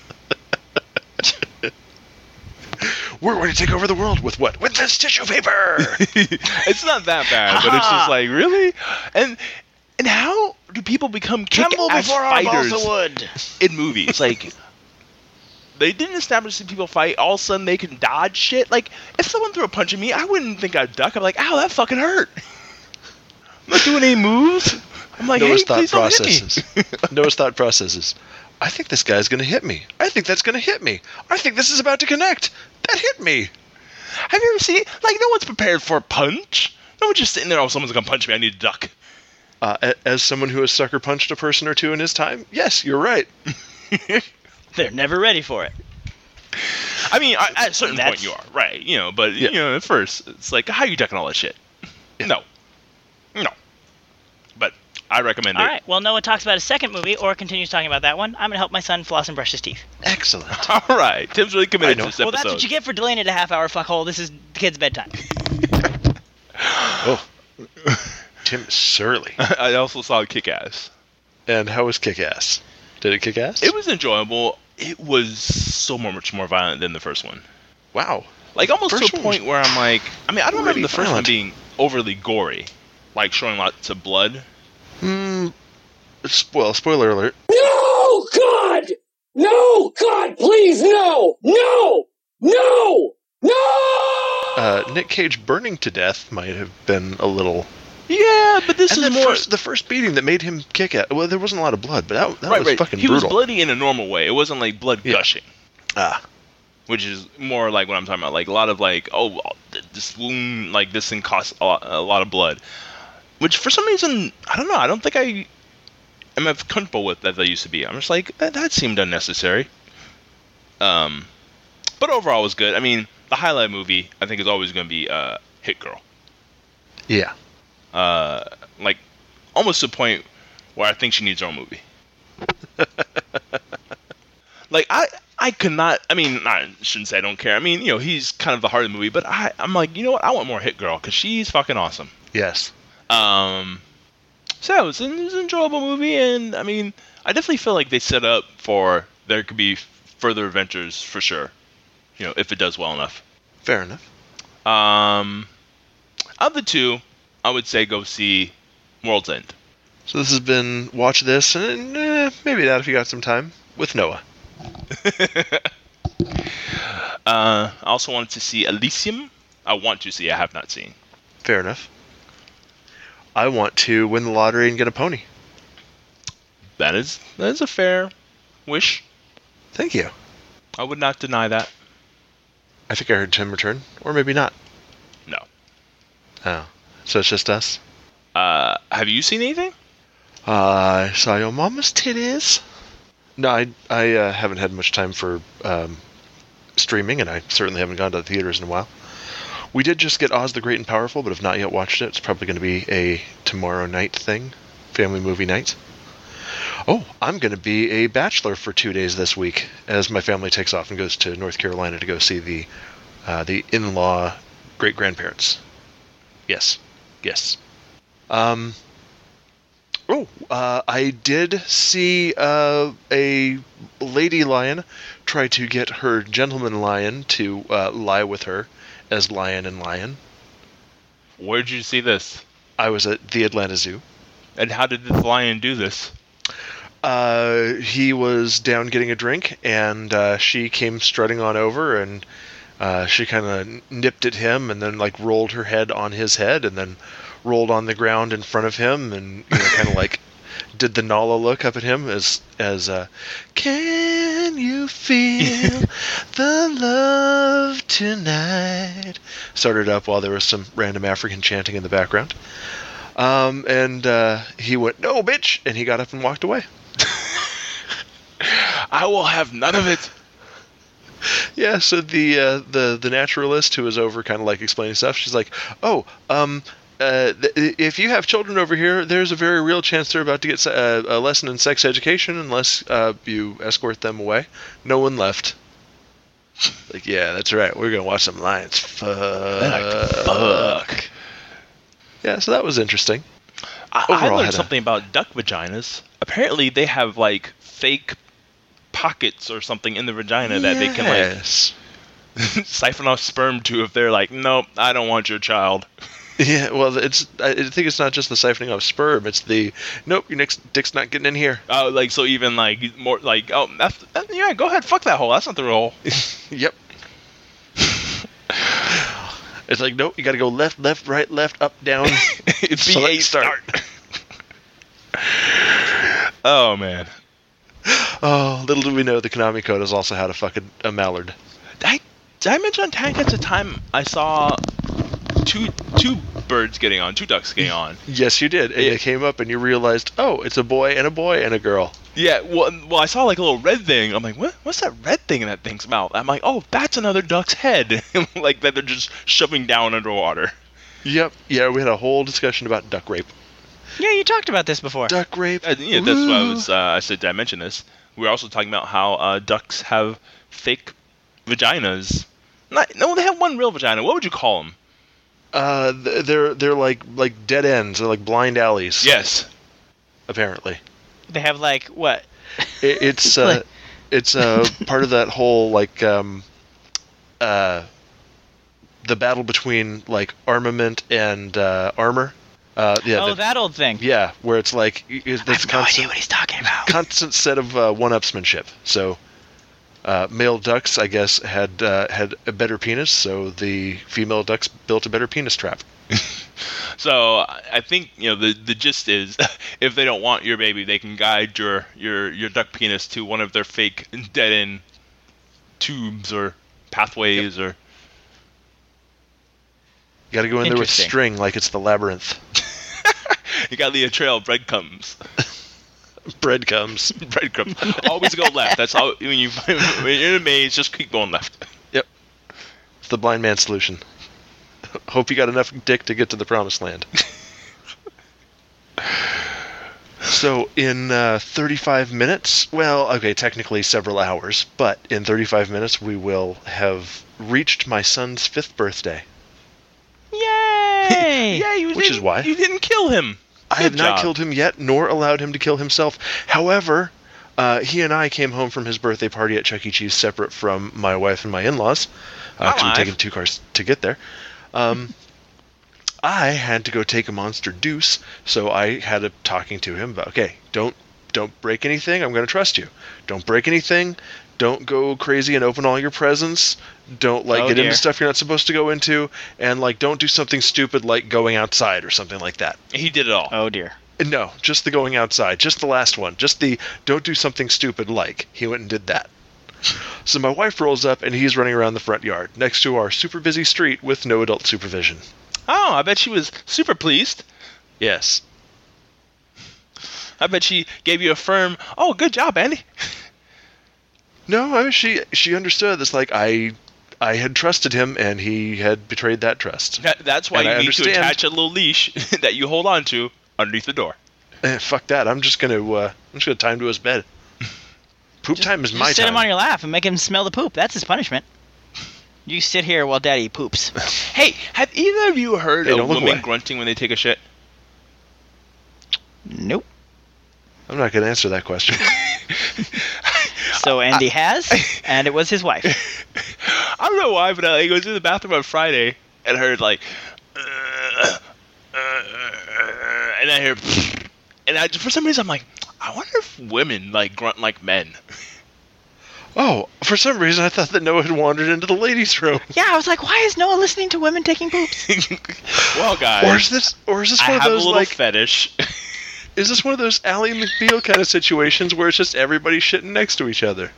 We're going to take over the world with what? With this tissue paper! It's not that bad, but it's just like, really? And how do people become kick-ass fighters in movies? Like, they didn't establish that people fight, all of a sudden they can dodge shit. Like, if someone threw a punch at me, I wouldn't think I'd duck. I'm like, ow, that fucking hurt. I'm not doing any moves. I'm like, Noah's hey, please don't hit me. Noah's thought processes. I think this guy's going to hit me. I think that's going to hit me. I think this is about to connect. That hit me. Have you ever seen it? Like, no one's prepared for a punch. No one's just sitting there, oh, someone's going to punch me, I need to duck. As someone who has sucker punched a person or two in his time, yes, you're right. They're never ready for it. I mean, at a certain point you are, right? You know, but, you know, at first, it's like, how are you ducking all that shit? Yeah. No. But I recommend it. All right. Well, Noah talks about his second movie or continues talking about that one. I'm going to help my son floss and brush his teeth. Excellent. All right. Tim's really committed to this episode. Well, that's what you get for delaying it a half hour, fuckhole. This is the kid's bedtime. Oh. Tim is surly. I also saw Kick-Ass. And how was Kick-Ass? Did it kick ass? It was enjoyable. It was so much more violent than the first one. Wow. Like, almost to a point where I'm like... I mean, I don't remember the first one being overly gory. Like, showing lots of blood. Spoiler alert. No, God! No, God, please, no! No! No! No! Nick Cage burning to death might have been a little... Yeah, but this is more... the first beating that made him kick it. Well, there wasn't a lot of blood, but that was fucking he brutal. Was bloody in a normal way. It wasn't like blood gushing. Which is more like what I'm talking about. Like a lot of like, oh, this wound, like this thing costs a lot of blood. Which for some reason, I don't know. I don't think I am as comfortable with as I used to be. I'm just like, that seemed unnecessary. But overall, it was good. I mean, the highlight movie, I think, is always going to be Hit Girl. Yeah. Like, almost to the point where I think she needs her own movie. Like, I could not, I mean, I shouldn't say I don't care. I mean, you know, he's kind of the heart of the movie, but I'm like, you know what? I want more Hit Girl, because she's fucking awesome. Yes. So it was an enjoyable movie, and, I mean, I definitely feel like they set up for there could be further adventures, for sure. You know, if it does well enough. Fair enough. Of the two, I would say go see World's End. So this has been watch this, and maybe that if you got some time, with Noah. I also wanted to see Elysium. I have not seen. Fair enough. I want to win the lottery and get a pony. That is a fair wish. Thank you. I would not deny that. I think I heard Tim return, or maybe not. No. Oh. So it's just us? Have you seen anything? I saw your mama's titties. No, I haven't had much time for streaming, and I certainly haven't gone to the theaters in a while. We did just get Oz the Great and Powerful, but have not yet watched it. It's probably going to be a tomorrow night thing. Family movie night. Oh, I'm going to be a bachelor for 2 days this week, as my family takes off and goes to North Carolina to go see the in-law great-grandparents. Yes. I did see a lady lion try to get her gentleman lion to lie with her as lion and lion. Where'd you see this? I was at the Atlanta Zoo. And how did the lion do this? He was down getting a drink, and she came strutting on over, and she kind of nipped at him, and then like rolled her head on his head, and then rolled on the ground in front of him, and kind of like did the Nala look up at him as can you feel the love tonight? Started up while there was some random African chanting in the background. And he went, no, bitch! And he got up and walked away. I will have none of it. Yeah, so the naturalist who was over kind of like explaining stuff, she's like, if you have children over here, there's a very real chance they're about to get a lesson in sex education unless you escort them away. No one left. Like, yeah, that's right. We're going to watch some lions. Fuck. Yeah, so that was interesting. I learned something about duck vaginas. Apparently, they have, like, fake pockets or something in the vagina that they can, like, siphon off sperm to if they're like, nope, I don't want your child. Yeah, well, I think it's not just the siphoning off sperm. It's the, nope, your dick's not getting in here. Oh, like, so even, like, more, like, oh, yeah, go ahead, fuck that hole. That's not the hole. Yep. It's like, nope, you gotta go left, right, left, up, down. B8 start. Oh, man. Oh, little do we know the Konami Code has also had a fucking mallard. Did I mention on Tank at the time I saw two ducks getting on? Yes, you did. And you came up and you realized, oh, it's a boy and a girl. Yeah, well, I saw like a little red thing. I'm like, what's that red thing in that thing's mouth? I'm like, oh, that's another duck's head. Like that they're just shoving down underwater. Yep. Yeah, we had a whole discussion about duck rape. Yeah, you talked about this before. Duck rape. Yeah, that's why I said, did I mention this? We were also talking about how ducks have fake vaginas. No, they have one real vagina. What would you call them? They're like dead ends. They're like blind alleys. Yes. Apparently. They have like what? It's part of that whole like the battle between like armament and armor. That old thing. Yeah, where it's like I have no idea what he's talking about. Constant set of one-upsmanship. So male ducks, I guess, had a better penis, so the female ducks built a better penis trap. So I think the gist is, if they don't want your baby, they can guide your duck penis to one of their fake dead-end tubes or pathways. Or you got to go in there with string like it's the labyrinth. You got to leave a trail of breadcrumbs. Breadcrumbs. Always go left. That's all. When you're in a maze, just keep going left. Yep. It's the blind man solution. Hope you got enough dick to get to the promised land. So in 35 minutes, well, okay, technically several hours, but in 35 minutes we will have reached my son's 5th birthday. Yay! Yeah, which is why you didn't kill him. I have not killed him yet, nor allowed him to kill himself. However, he and I came home from his birthday party at Chuck E. Cheese separate from my wife and my in-laws. Because we've taken 2 cars to get there. I had to go take a Monster Deuce, so I had a talking to him about, okay, don't break anything. I'm going to trust you. Don't break anything. Don't go crazy and open all your presents. Don't get into stuff you're not supposed to go into, and don't do something stupid like going outside or something like that. He did it all. Oh dear. No, just the going outside. Just the last one. Just the don't do something stupid like. He went and did that. So my wife rolls up and he's running around the front yard next to our super busy street with no adult supervision. Oh, I bet she was super pleased. Yes. I bet she gave you a firm, oh, good job, Andy. No, I mean, she understood this. I had trusted him, and he had betrayed that trust. That's why you need to attach a little leash that you hold on to underneath the door. Fuck that! I'm just gonna tie him to his bed. Poop time is my time. Sit him on your lap and make him smell the poop. That's his punishment. You sit here while Daddy poops. Hey, have either of you heard of women grunting when they take a shit? Nope. I'm not gonna answer that question. So Andy has, and it was his wife. I don't know why, but I was in the bathroom on Friday and heard and I hear, and for some reason I'm like, I wonder if women grunt like men. Oh, for some reason I thought that Noah had wandered into the ladies' room. Yeah, I was like, why is Noah listening to women taking poops? Well, guys, or is this one of those I have a little fetish. Is this one of those Ally McBeal kind of situations where it's just everybody shitting next to each other?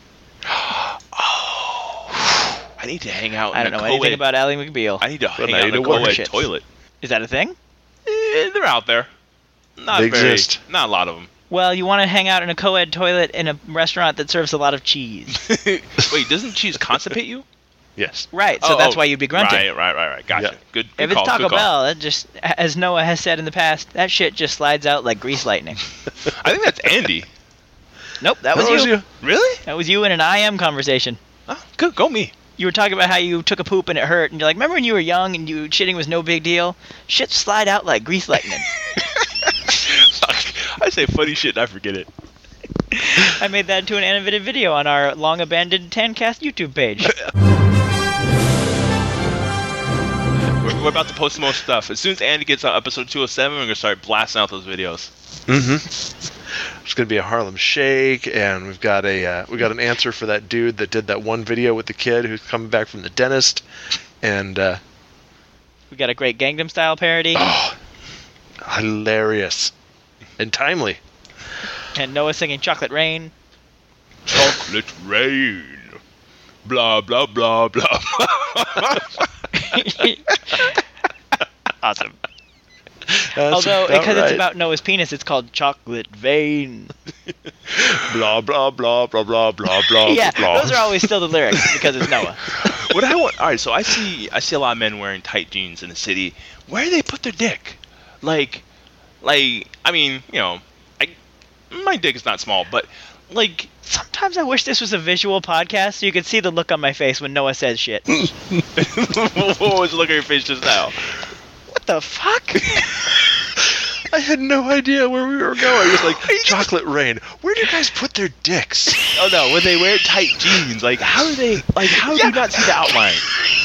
Oh, I need to hang out. I don't know anything about Ally McBeal. I need to hang out in a co-ed toilet. Is that a thing? They're out there. Not they exist. Not a lot of them. Well, you want to hang out in a co-ed toilet in a restaurant that serves a lot of cheese. Wait, doesn't cheese constipate you? Yes. Right, so that's why you'd be grunting. Right. Gotcha. Yeah. Good If call, it's Taco good call. Bell, that just, as Noah has said in the past, that shit just slides out like grease lightning. I think that's Andy. Nope, that was That was you. you. Really? That was you in an IM conversation. Oh, good. Go me. You were talking about how you took a poop and it hurt, and you're like, remember when you were young and you shitting was no big deal? Shit slide out like grease lightning. I say funny shit and I forget it. I made that into an animated video on our long-abandoned Tancast YouTube page. We're about to post more stuff. As soon as Andy gets on episode 207, we're going to start blasting out those videos. Mm-hmm. There's going to be a Harlem Shake, and we've got an answer for that dude that did that one video with the kid who's coming back from the dentist, and We got a great Gangnam Style parody. oh, hilarious and timely. And Noah singing Chocolate Rain. Chocolate rain. Blah, blah, blah, blah. Awesome. That's Although, about because right. it's about Noah's penis, it's called Chocolate Vein. blah blah blah blah blah blah blah. Yeah, blah. those are always still the lyrics because it's Noah. What I want? All right, so I see a lot of men wearing tight jeans in the city. Where do they put their dick? Like, I mean, you know, my dick is not small, but like, Sometimes I wish this was a visual podcast so you could see the look on my face when Noah says shit. what was the look on your face just now? What the fuck? I had no idea where we were going. It was like Chocolate Rain. Where do you guys put their dicks? Oh no, when they wear tight jeans, like how do they? Like how do you not see the outline?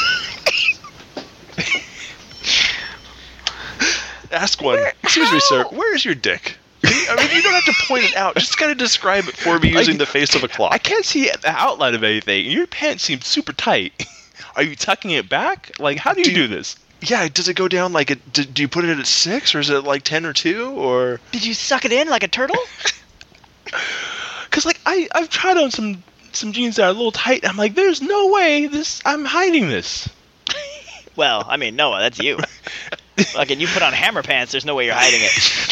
Ask one. Excuse me, sir. Where is your dick? I mean, you don't have to point it out. Just kind of describe it for me using the face of a clock. I can't see the outline of anything. Your pants seem super tight. Are you tucking it back? Like how do you do this? Yeah, does it go down like it? Do you put it at 6 or is it like 10 or 2 or? Did you suck it in like a turtle? Cause like I've tried on some jeans that are a little tight. And I'm like, there's no way I'm hiding this. Well, I mean, Noah, that's you. Fucking, you put on hammer pants, there's no way you're hiding it.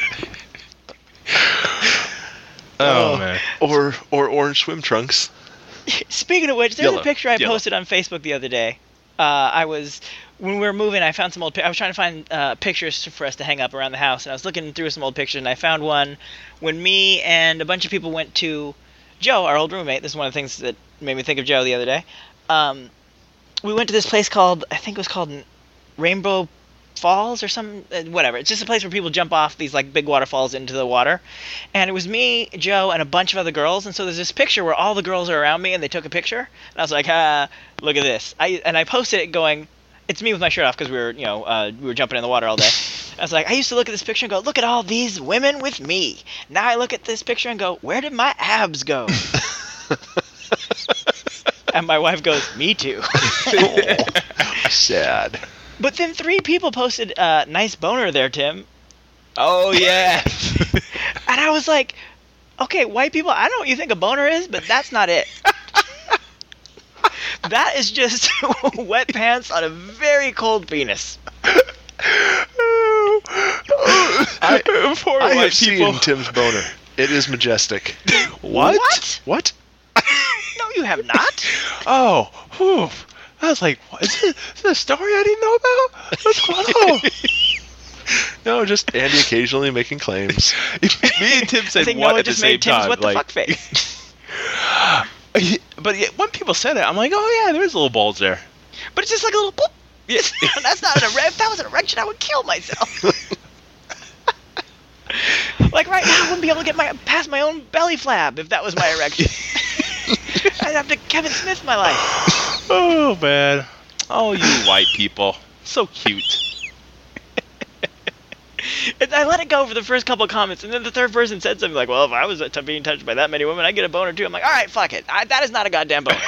Oh man. Or orange swim trunks. Speaking of which, there's Yellow. a picture I Yellow. posted on Facebook the other day. When we were moving, I found some old. I was trying to find pictures for us to hang up around the house, and I was looking through some old pictures, and I found one when me and a bunch of people went to Joe, our old roommate. This is one of the things that made me think of Joe the other day. We went to this place called, I think it was called Rainbow Falls or something, whatever. It's just a place where people jump off these like big waterfalls into the water. And it was me, Joe, and a bunch of other girls. And so there's this picture where all the girls are around me and they took a picture. And I was like, look at this. I posted it going, it's me with my shirt off because we were jumping in the water all day. I was like, I used to look at this picture and go, look at all these women with me. Now I look at this picture and go, where did my abs go? And my wife goes, me too. Oh, sad. But then 3 people posted, nice boner there, Tim. Oh yeah. And I was like, okay, white people, I don't know what you think a boner is, but that's not it. That is just wet pants on a very cold penis. I white have people. seen Tim's boner. It is majestic. What? What? No, you have not. Oh, whew. I was like, what? Is this a story I didn't know about? What's going on? No, just Andy occasionally making claims. Me and Tim I said think what Noah at the just same made Tim's time. what the like, fuck face. But yeah, when people said it, I'm like, oh yeah, there's little balls there. But it's just like a little boop. Yeah. That's not an erection. If that was an erection, I would kill myself. Like right now, I wouldn't be able to get past my own belly flab if that was my erection. I'd have to Kevin Smith my life. Oh man. Oh, you white people. So cute. And I let it go for the first couple of comments, and then the third person said something like, well, if I was being touched by that many women, I'd get a boner too. I'm like, all right, fuck it. That is not a goddamn boner.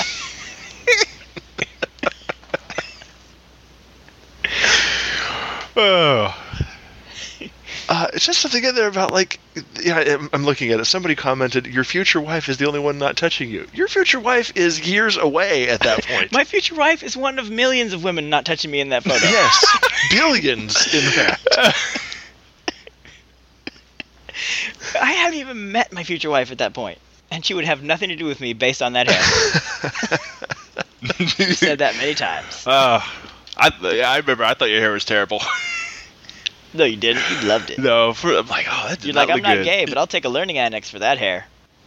Oh. It's just something in there about like, yeah, I'm looking at it. Somebody commented, your future wife is the only one not touching you. Your future wife is years away at that point. My future wife is one of millions of women not touching me in that photo. Yes, billions, in fact. I haven't even met my future wife at that point, and she would have nothing to do with me based on that hair. You said that many times. I remember. I thought your hair was terrible. No, you didn't. You loved it. No, I'm like, that did You're not like, I'm look not good. gay, but I'll take a learning annex for that hair.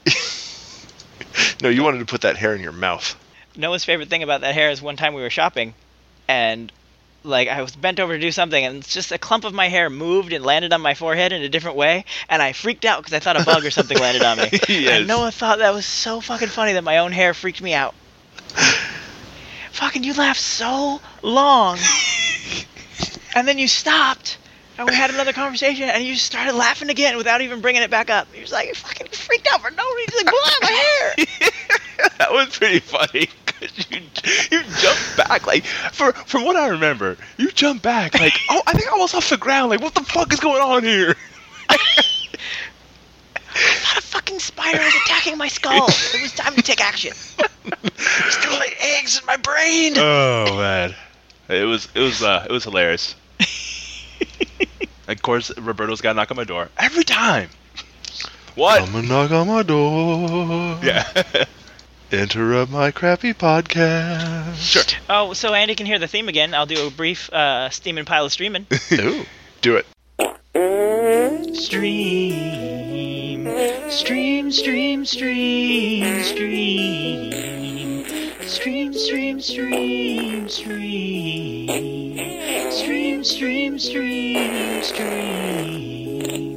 No, you wanted to put that hair in your mouth. Noah's favorite thing about that hair is one time we were shopping, and like I was bent over to do something, and it's just a clump of my hair moved and landed on my forehead in a different way, and I freaked out because I thought a bug or something landed on me. Yes. And Noah thought that was so fucking funny that my own hair freaked me out. Fucking, you laughed so long, and then you stopped, and we had another conversation, and you started laughing again without even bringing it back up. He was like, you fucking freaked out for no reason. Like, blah, my hair. That was pretty funny. You jumped back, like, from what I remember, you jumped back, like, oh, I think I was off the ground, like, what the fuck is going on here? I thought a fucking spider was attacking my skull. It was time to take action. Still like eggs in my brain. Oh man, it was hilarious. Of course, Roberto's got to knock on my door every time. What? Come and knock on my door. Yeah. Interrupt my crappy podcast. Sure. Oh, so Andy can hear the theme again. I'll do a brief steaming pile of streaming. Ooh, do it. Stream, stream, stream, stream, stream, stream, stream, stream, stream, stream, stream, stream, stream.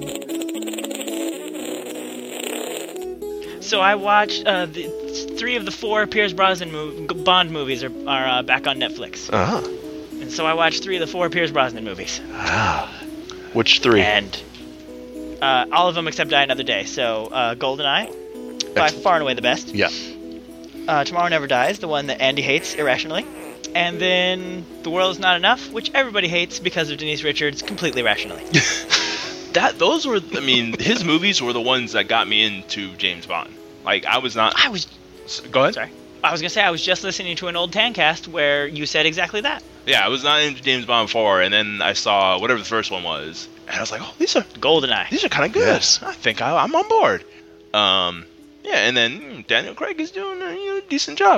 So I watched the 3 of the 4 Pierce Brosnan Bond movies are back on Netflix. Uh-huh. And so I watched 3 of the 4 Pierce Brosnan movies. Which 3? And all of them except Die Another Day. So GoldenEye, by far and away the best. Yeah. Tomorrow Never Dies, the one that Andy hates irrationally. And then The World Is Not Enough, which everybody hates because of Denise Richards completely rationally. Those were, I mean, his movies were the ones that got me into James Bond. Like, Go ahead. Sorry. I was going to say, I was just listening to an old Tancast where you said exactly that. Yeah, I was not into James Bond 4, and then I saw whatever the first one was, and I was like, oh, these are GoldenEye. These are kind of good. Yes. I think I'm on board. Yeah, and then Daniel Craig is doing a decent job.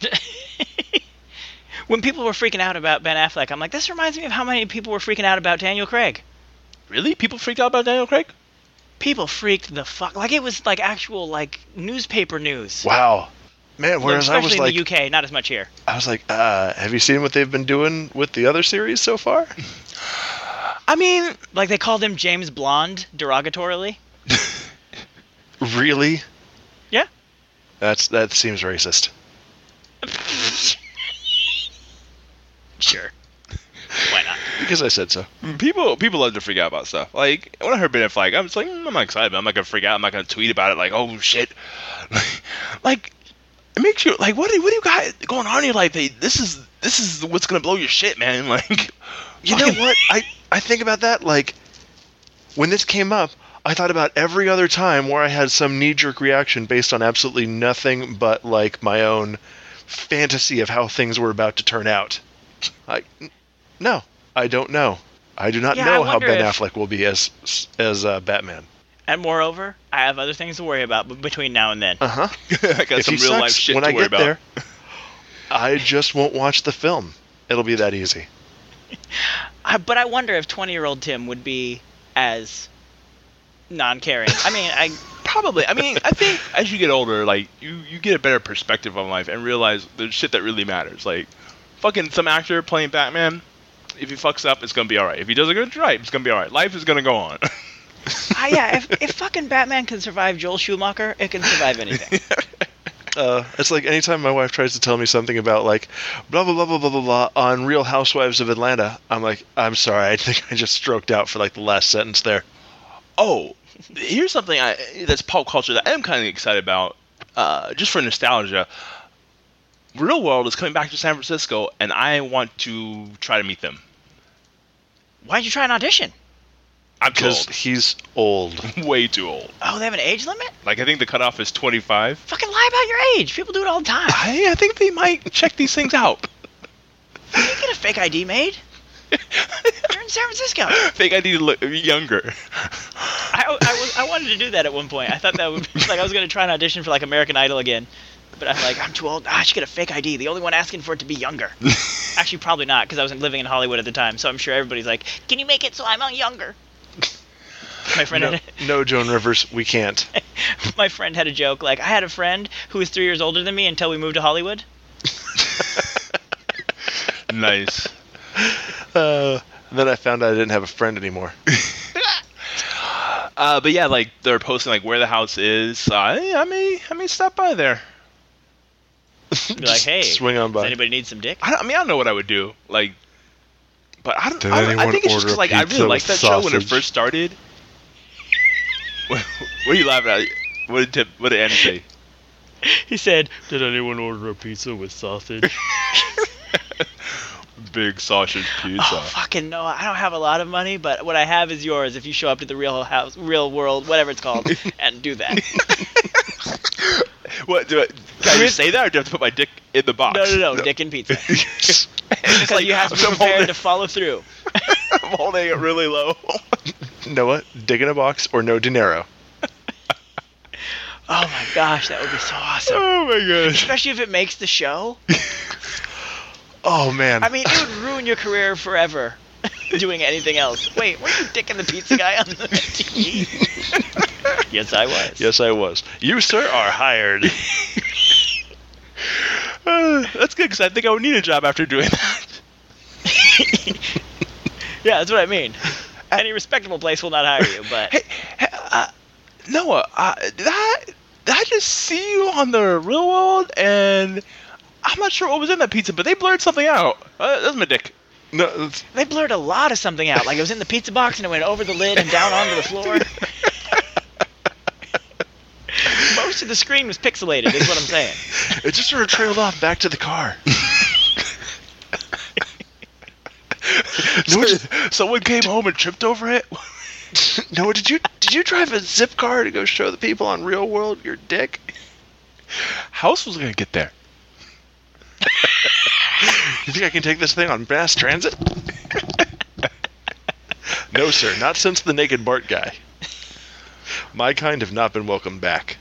When people were freaking out about Ben Affleck, I'm like, this reminds me of how many people were freaking out about Daniel Craig. Really? People freaked out about Daniel Craig? People freaked the fuck. Like, it was like actual, like, newspaper news. Wow. Man, whereas I was especially like... in the UK, not as much here. I was like, have you seen what they've been doing with the other series so far? I mean... Like, they called him James Blonde derogatorily. Really? Yeah. That seems racist. Sure. Why not? Because I said so. People love to freak out about stuff. Like, when I heard Ben Affleck, I was like, I'm not excited, but I'm not going to freak out. I'm not going to tweet about it like, oh, shit. Like, it makes you, like, what do you got going on in your life? This is what's going to blow your shit, man. Like, you know what? I think about that, like, when this came up, I thought about every other time where I had some knee-jerk reaction based on absolutely nothing but, like, my own fantasy of how things were about to turn out. No, I don't know. I do not know how Ben Affleck will be as Batman. And moreover, I have other things to worry about between now and then. Uh-huh. I got some real life shit when to worry I get about. there, I just won't watch the film. It'll be that easy. But I wonder if 20-year-old Tim would be as non-caring. I mean, Probably. I mean, I think as you get older, like, you get a better perspective on life and realize there's shit that really matters. Like, fucking some actor playing Batman, if he fucks up, it's gonna be alright. If he does a good job, it's gonna be alright. Life is gonna go on. Yeah, if fucking Batman can survive Joel Schumacher, it can survive anything. It's like anytime my wife tries to tell me something about, like, blah, blah, blah, blah, blah, blah, blah, on Real Housewives of Atlanta, I'm like, I'm sorry, I think I just stroked out for, like, the last sentence there. Oh, here's something that's pop culture that I'm kind of excited about, just for nostalgia. Real World is coming back to San Francisco, and I want to try to meet them. Why'd you try an audition? Because he's old. Way too old. Oh, they have an age limit? Like, I think the cutoff is 25. Fucking lie about your age. People do it all the time. I think they might check these things out. You can get a fake ID made. You're in San Francisco. Fake ID to look younger. I I wanted to do that at one point. I thought that would like I was going to try and audition for like American Idol again, but I'm like I'm too old. I should get a fake ID. The only one asking for it to be younger. Actually, probably not because I wasn't living in Hollywood at the time. So I'm sure everybody's like, "Can you make it so I'm younger?" My friend no, Joan Rivers, we can't. My friend had a joke like I had a friend who was 3 years older than me until we moved to Hollywood. Nice. Then I found out I didn't have a friend anymore. But yeah, like they're posting like where the house is. I may stop by there. Be like, hey, swing on by. Does anybody need some dick? I don't know what I would do. Like, but I Did think it's just order 'cause, like I really liked that show when it first started. What are you laughing at? What did Andy say? He said, "Did anyone order a pizza with sausage?" Big sausage pizza. Oh, fucking no! I don't have a lot of money, but what I have is yours. If you show up to the real world, whatever it's called, and do that. What can I just say that, or do I have to put my dick in the box? No. Dick and pizza. It's like you have to be prepared to follow through. I'm holding it really low. Noah, dick in a box or no dinero. Oh my gosh, that would be so awesome. Oh my gosh. Especially if it makes the show. Oh man. I mean, it would ruin your career forever doing anything else. Wait, were you dicking the pizza guy on the TV? Yes, I was. Yes, I was. You, sir, are hired. That's good, because I think I would need a job after doing that. Yeah, that's what I mean. Any respectable place will not hire you, but... Hey, Noah, did I just see you on the real world, and I'm not sure what was in that pizza, but they blurred something out. That's my dick. No, they blurred a lot of something out. Like it was in the pizza box, and it went over the lid and down onto the floor. Most of the screen was pixelated, is what I'm saying. It just sort of trailed off back to the car. Someone came home and tripped over it? No, did you drive a zip car to go show the people on Real World your dick? House was gonna get there. You think I can take this thing on mass transit? No, sir, not since the Naked Bart guy. My kind have not been welcomed back.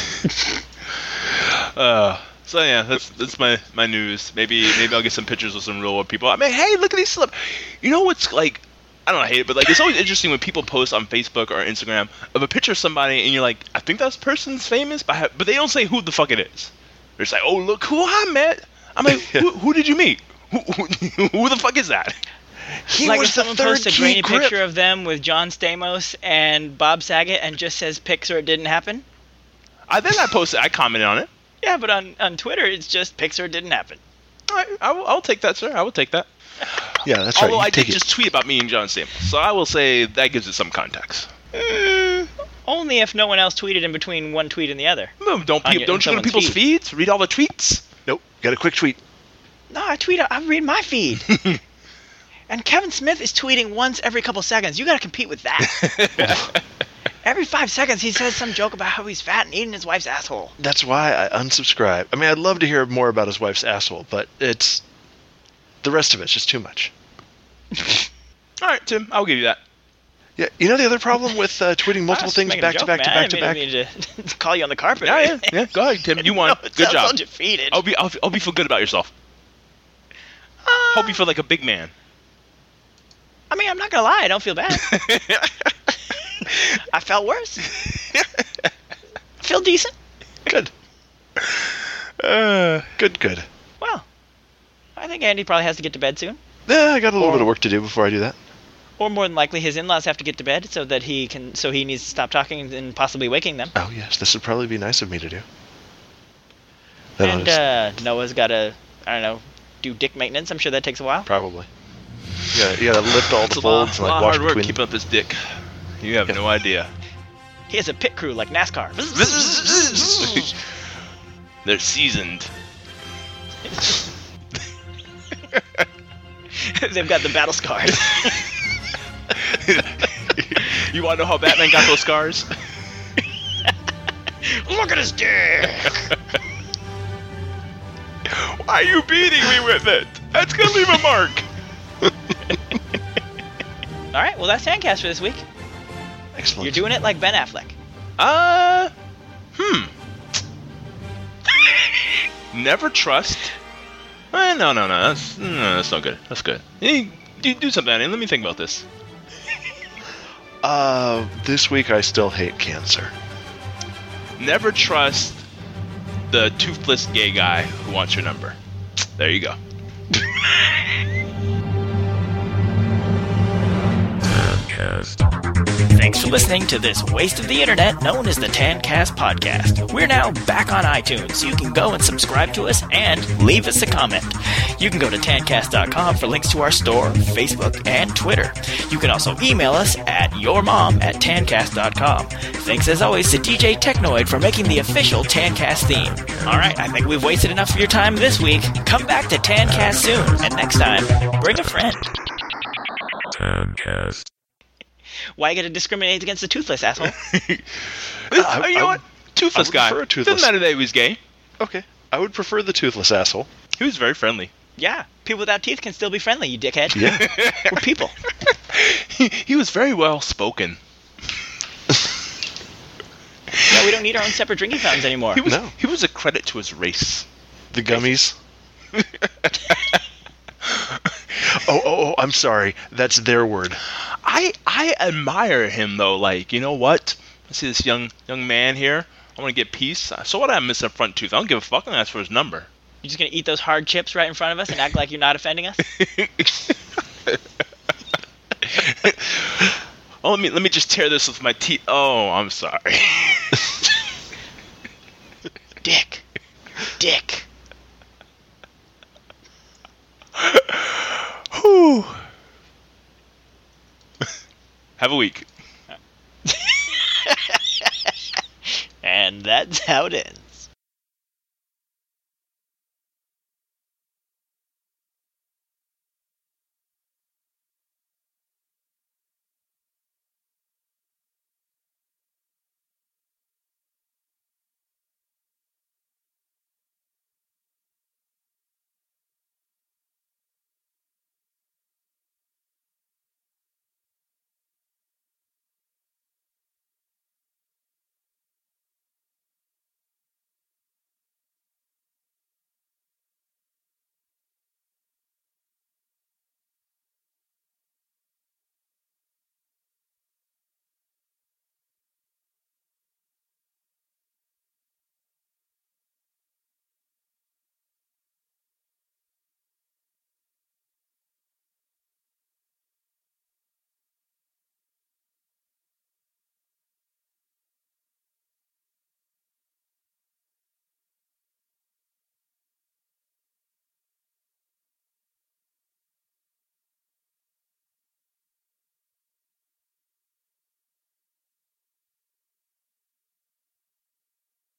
So yeah, that's my news. Maybe I'll get some pictures of some real world people. I mean, hey, look at these You know what's like? I don't hate it, but like it's always interesting when people post on Facebook or Instagram of a picture of somebody, and you're like, I think that person's famous, but they don't say who the fuck it is. They're just like, oh, look who I met. I'm like, who did you meet? Who the fuck is that? He like was if someone posts a grainy picture of them with John Stamos and Bob Saget and just says pics or it didn't happen. I commented on it. Yeah, but on Twitter it's just pics or it didn't happen. All right, I'll take that, sir. I will take that. Yeah, that's right. Although I did just tweet about me and John Stamos, so I will say that gives it some context. Only if no one else tweeted in between one tweet and the other. No, don't you go to people's feeds? Read all the tweets? Nope. Got a quick tweet. No, I read my feed. And Kevin Smith is tweeting once every couple seconds. You got to compete with that. Every 5 seconds he says some joke about how he's fat and eating his wife's asshole. That's why I unsubscribe. I mean, I'd love to hear more about his wife's asshole, but it's... The rest of it's just too much. All right, Tim, I'll give you that. Yeah, you know the other problem with tweeting multiple things back to back to back to back? I didn't mean to call you on the carpet. Yeah. Go ahead, Tim. You won. No, Good job. So defeated. I'll be feel good about yourself. Hope you feel like a big man. I mean, I'm not gonna lie. I don't feel bad. I felt worse. I feel decent. Good. Good. Well, I think Andy probably has to get to bed soon. Yeah, I got a little bit of work to do before I do that. Or more than likely, his in-laws have to get to bed so that he needs to stop talking and possibly waking them. Oh yes, this would probably be nice of me to do. And Noah's got to, I don't know, do dick maintenance. I'm sure that takes a while. Probably. You gotta lift all the folds and like wash hard work keeping up his dick. You have no idea. He has a pit crew like NASCAR. They're seasoned. They've got the battle scars. You want to know how Batman got those scars? Look at his dick! Why are you beating me with it? That's gonna leave a mark. Alright, well that's Sandcast for this week. Excellent. You're doing it like Ben Affleck. Never trust. No. That's not good. That's good. Hey, do something, Annie. Let me think about this. This week I still hate cancer. Never trust the toothless gay guy who wants your number. There you go. Thanks for listening to this waste of the internet known as the Tancast Podcast. We're now back on iTunes, so you can go and subscribe to us and leave us a comment. You can go to tancast.com for links to our store, Facebook, and Twitter. You can also email us at yourmom@tancast.com. Thanks as always to DJ Technoid for making the official Tancast theme. Alright, I think we've wasted enough of your time this week. Come back to Tancast soon, and next time, bring a friend. Tancast. Why you gotta discriminate against the toothless, asshole? You know what? Toothless guy. Doesn't matter that he was gay. Okay. I would prefer the toothless asshole. He was very friendly. Yeah, people without teeth can still be friendly, you dickhead. Yeah. We're people. He was very well spoken. No, we don't need our own separate drinking fountains anymore. He was a credit to his race. The gummies. Oh, I'm sorry. That's their word. I admire him though. Like, you know what? I see this young man here. I want to get peace. So what? I'm missing a front tooth. I don't give a fuck. I'm gonna ask for his number. You're just gonna eat those hard chips right in front of us and act like you're not offending us? Oh, let me just tear this with my teeth. Oh, I'm sorry. Dick. Whew. Have a week. And that's how it ends.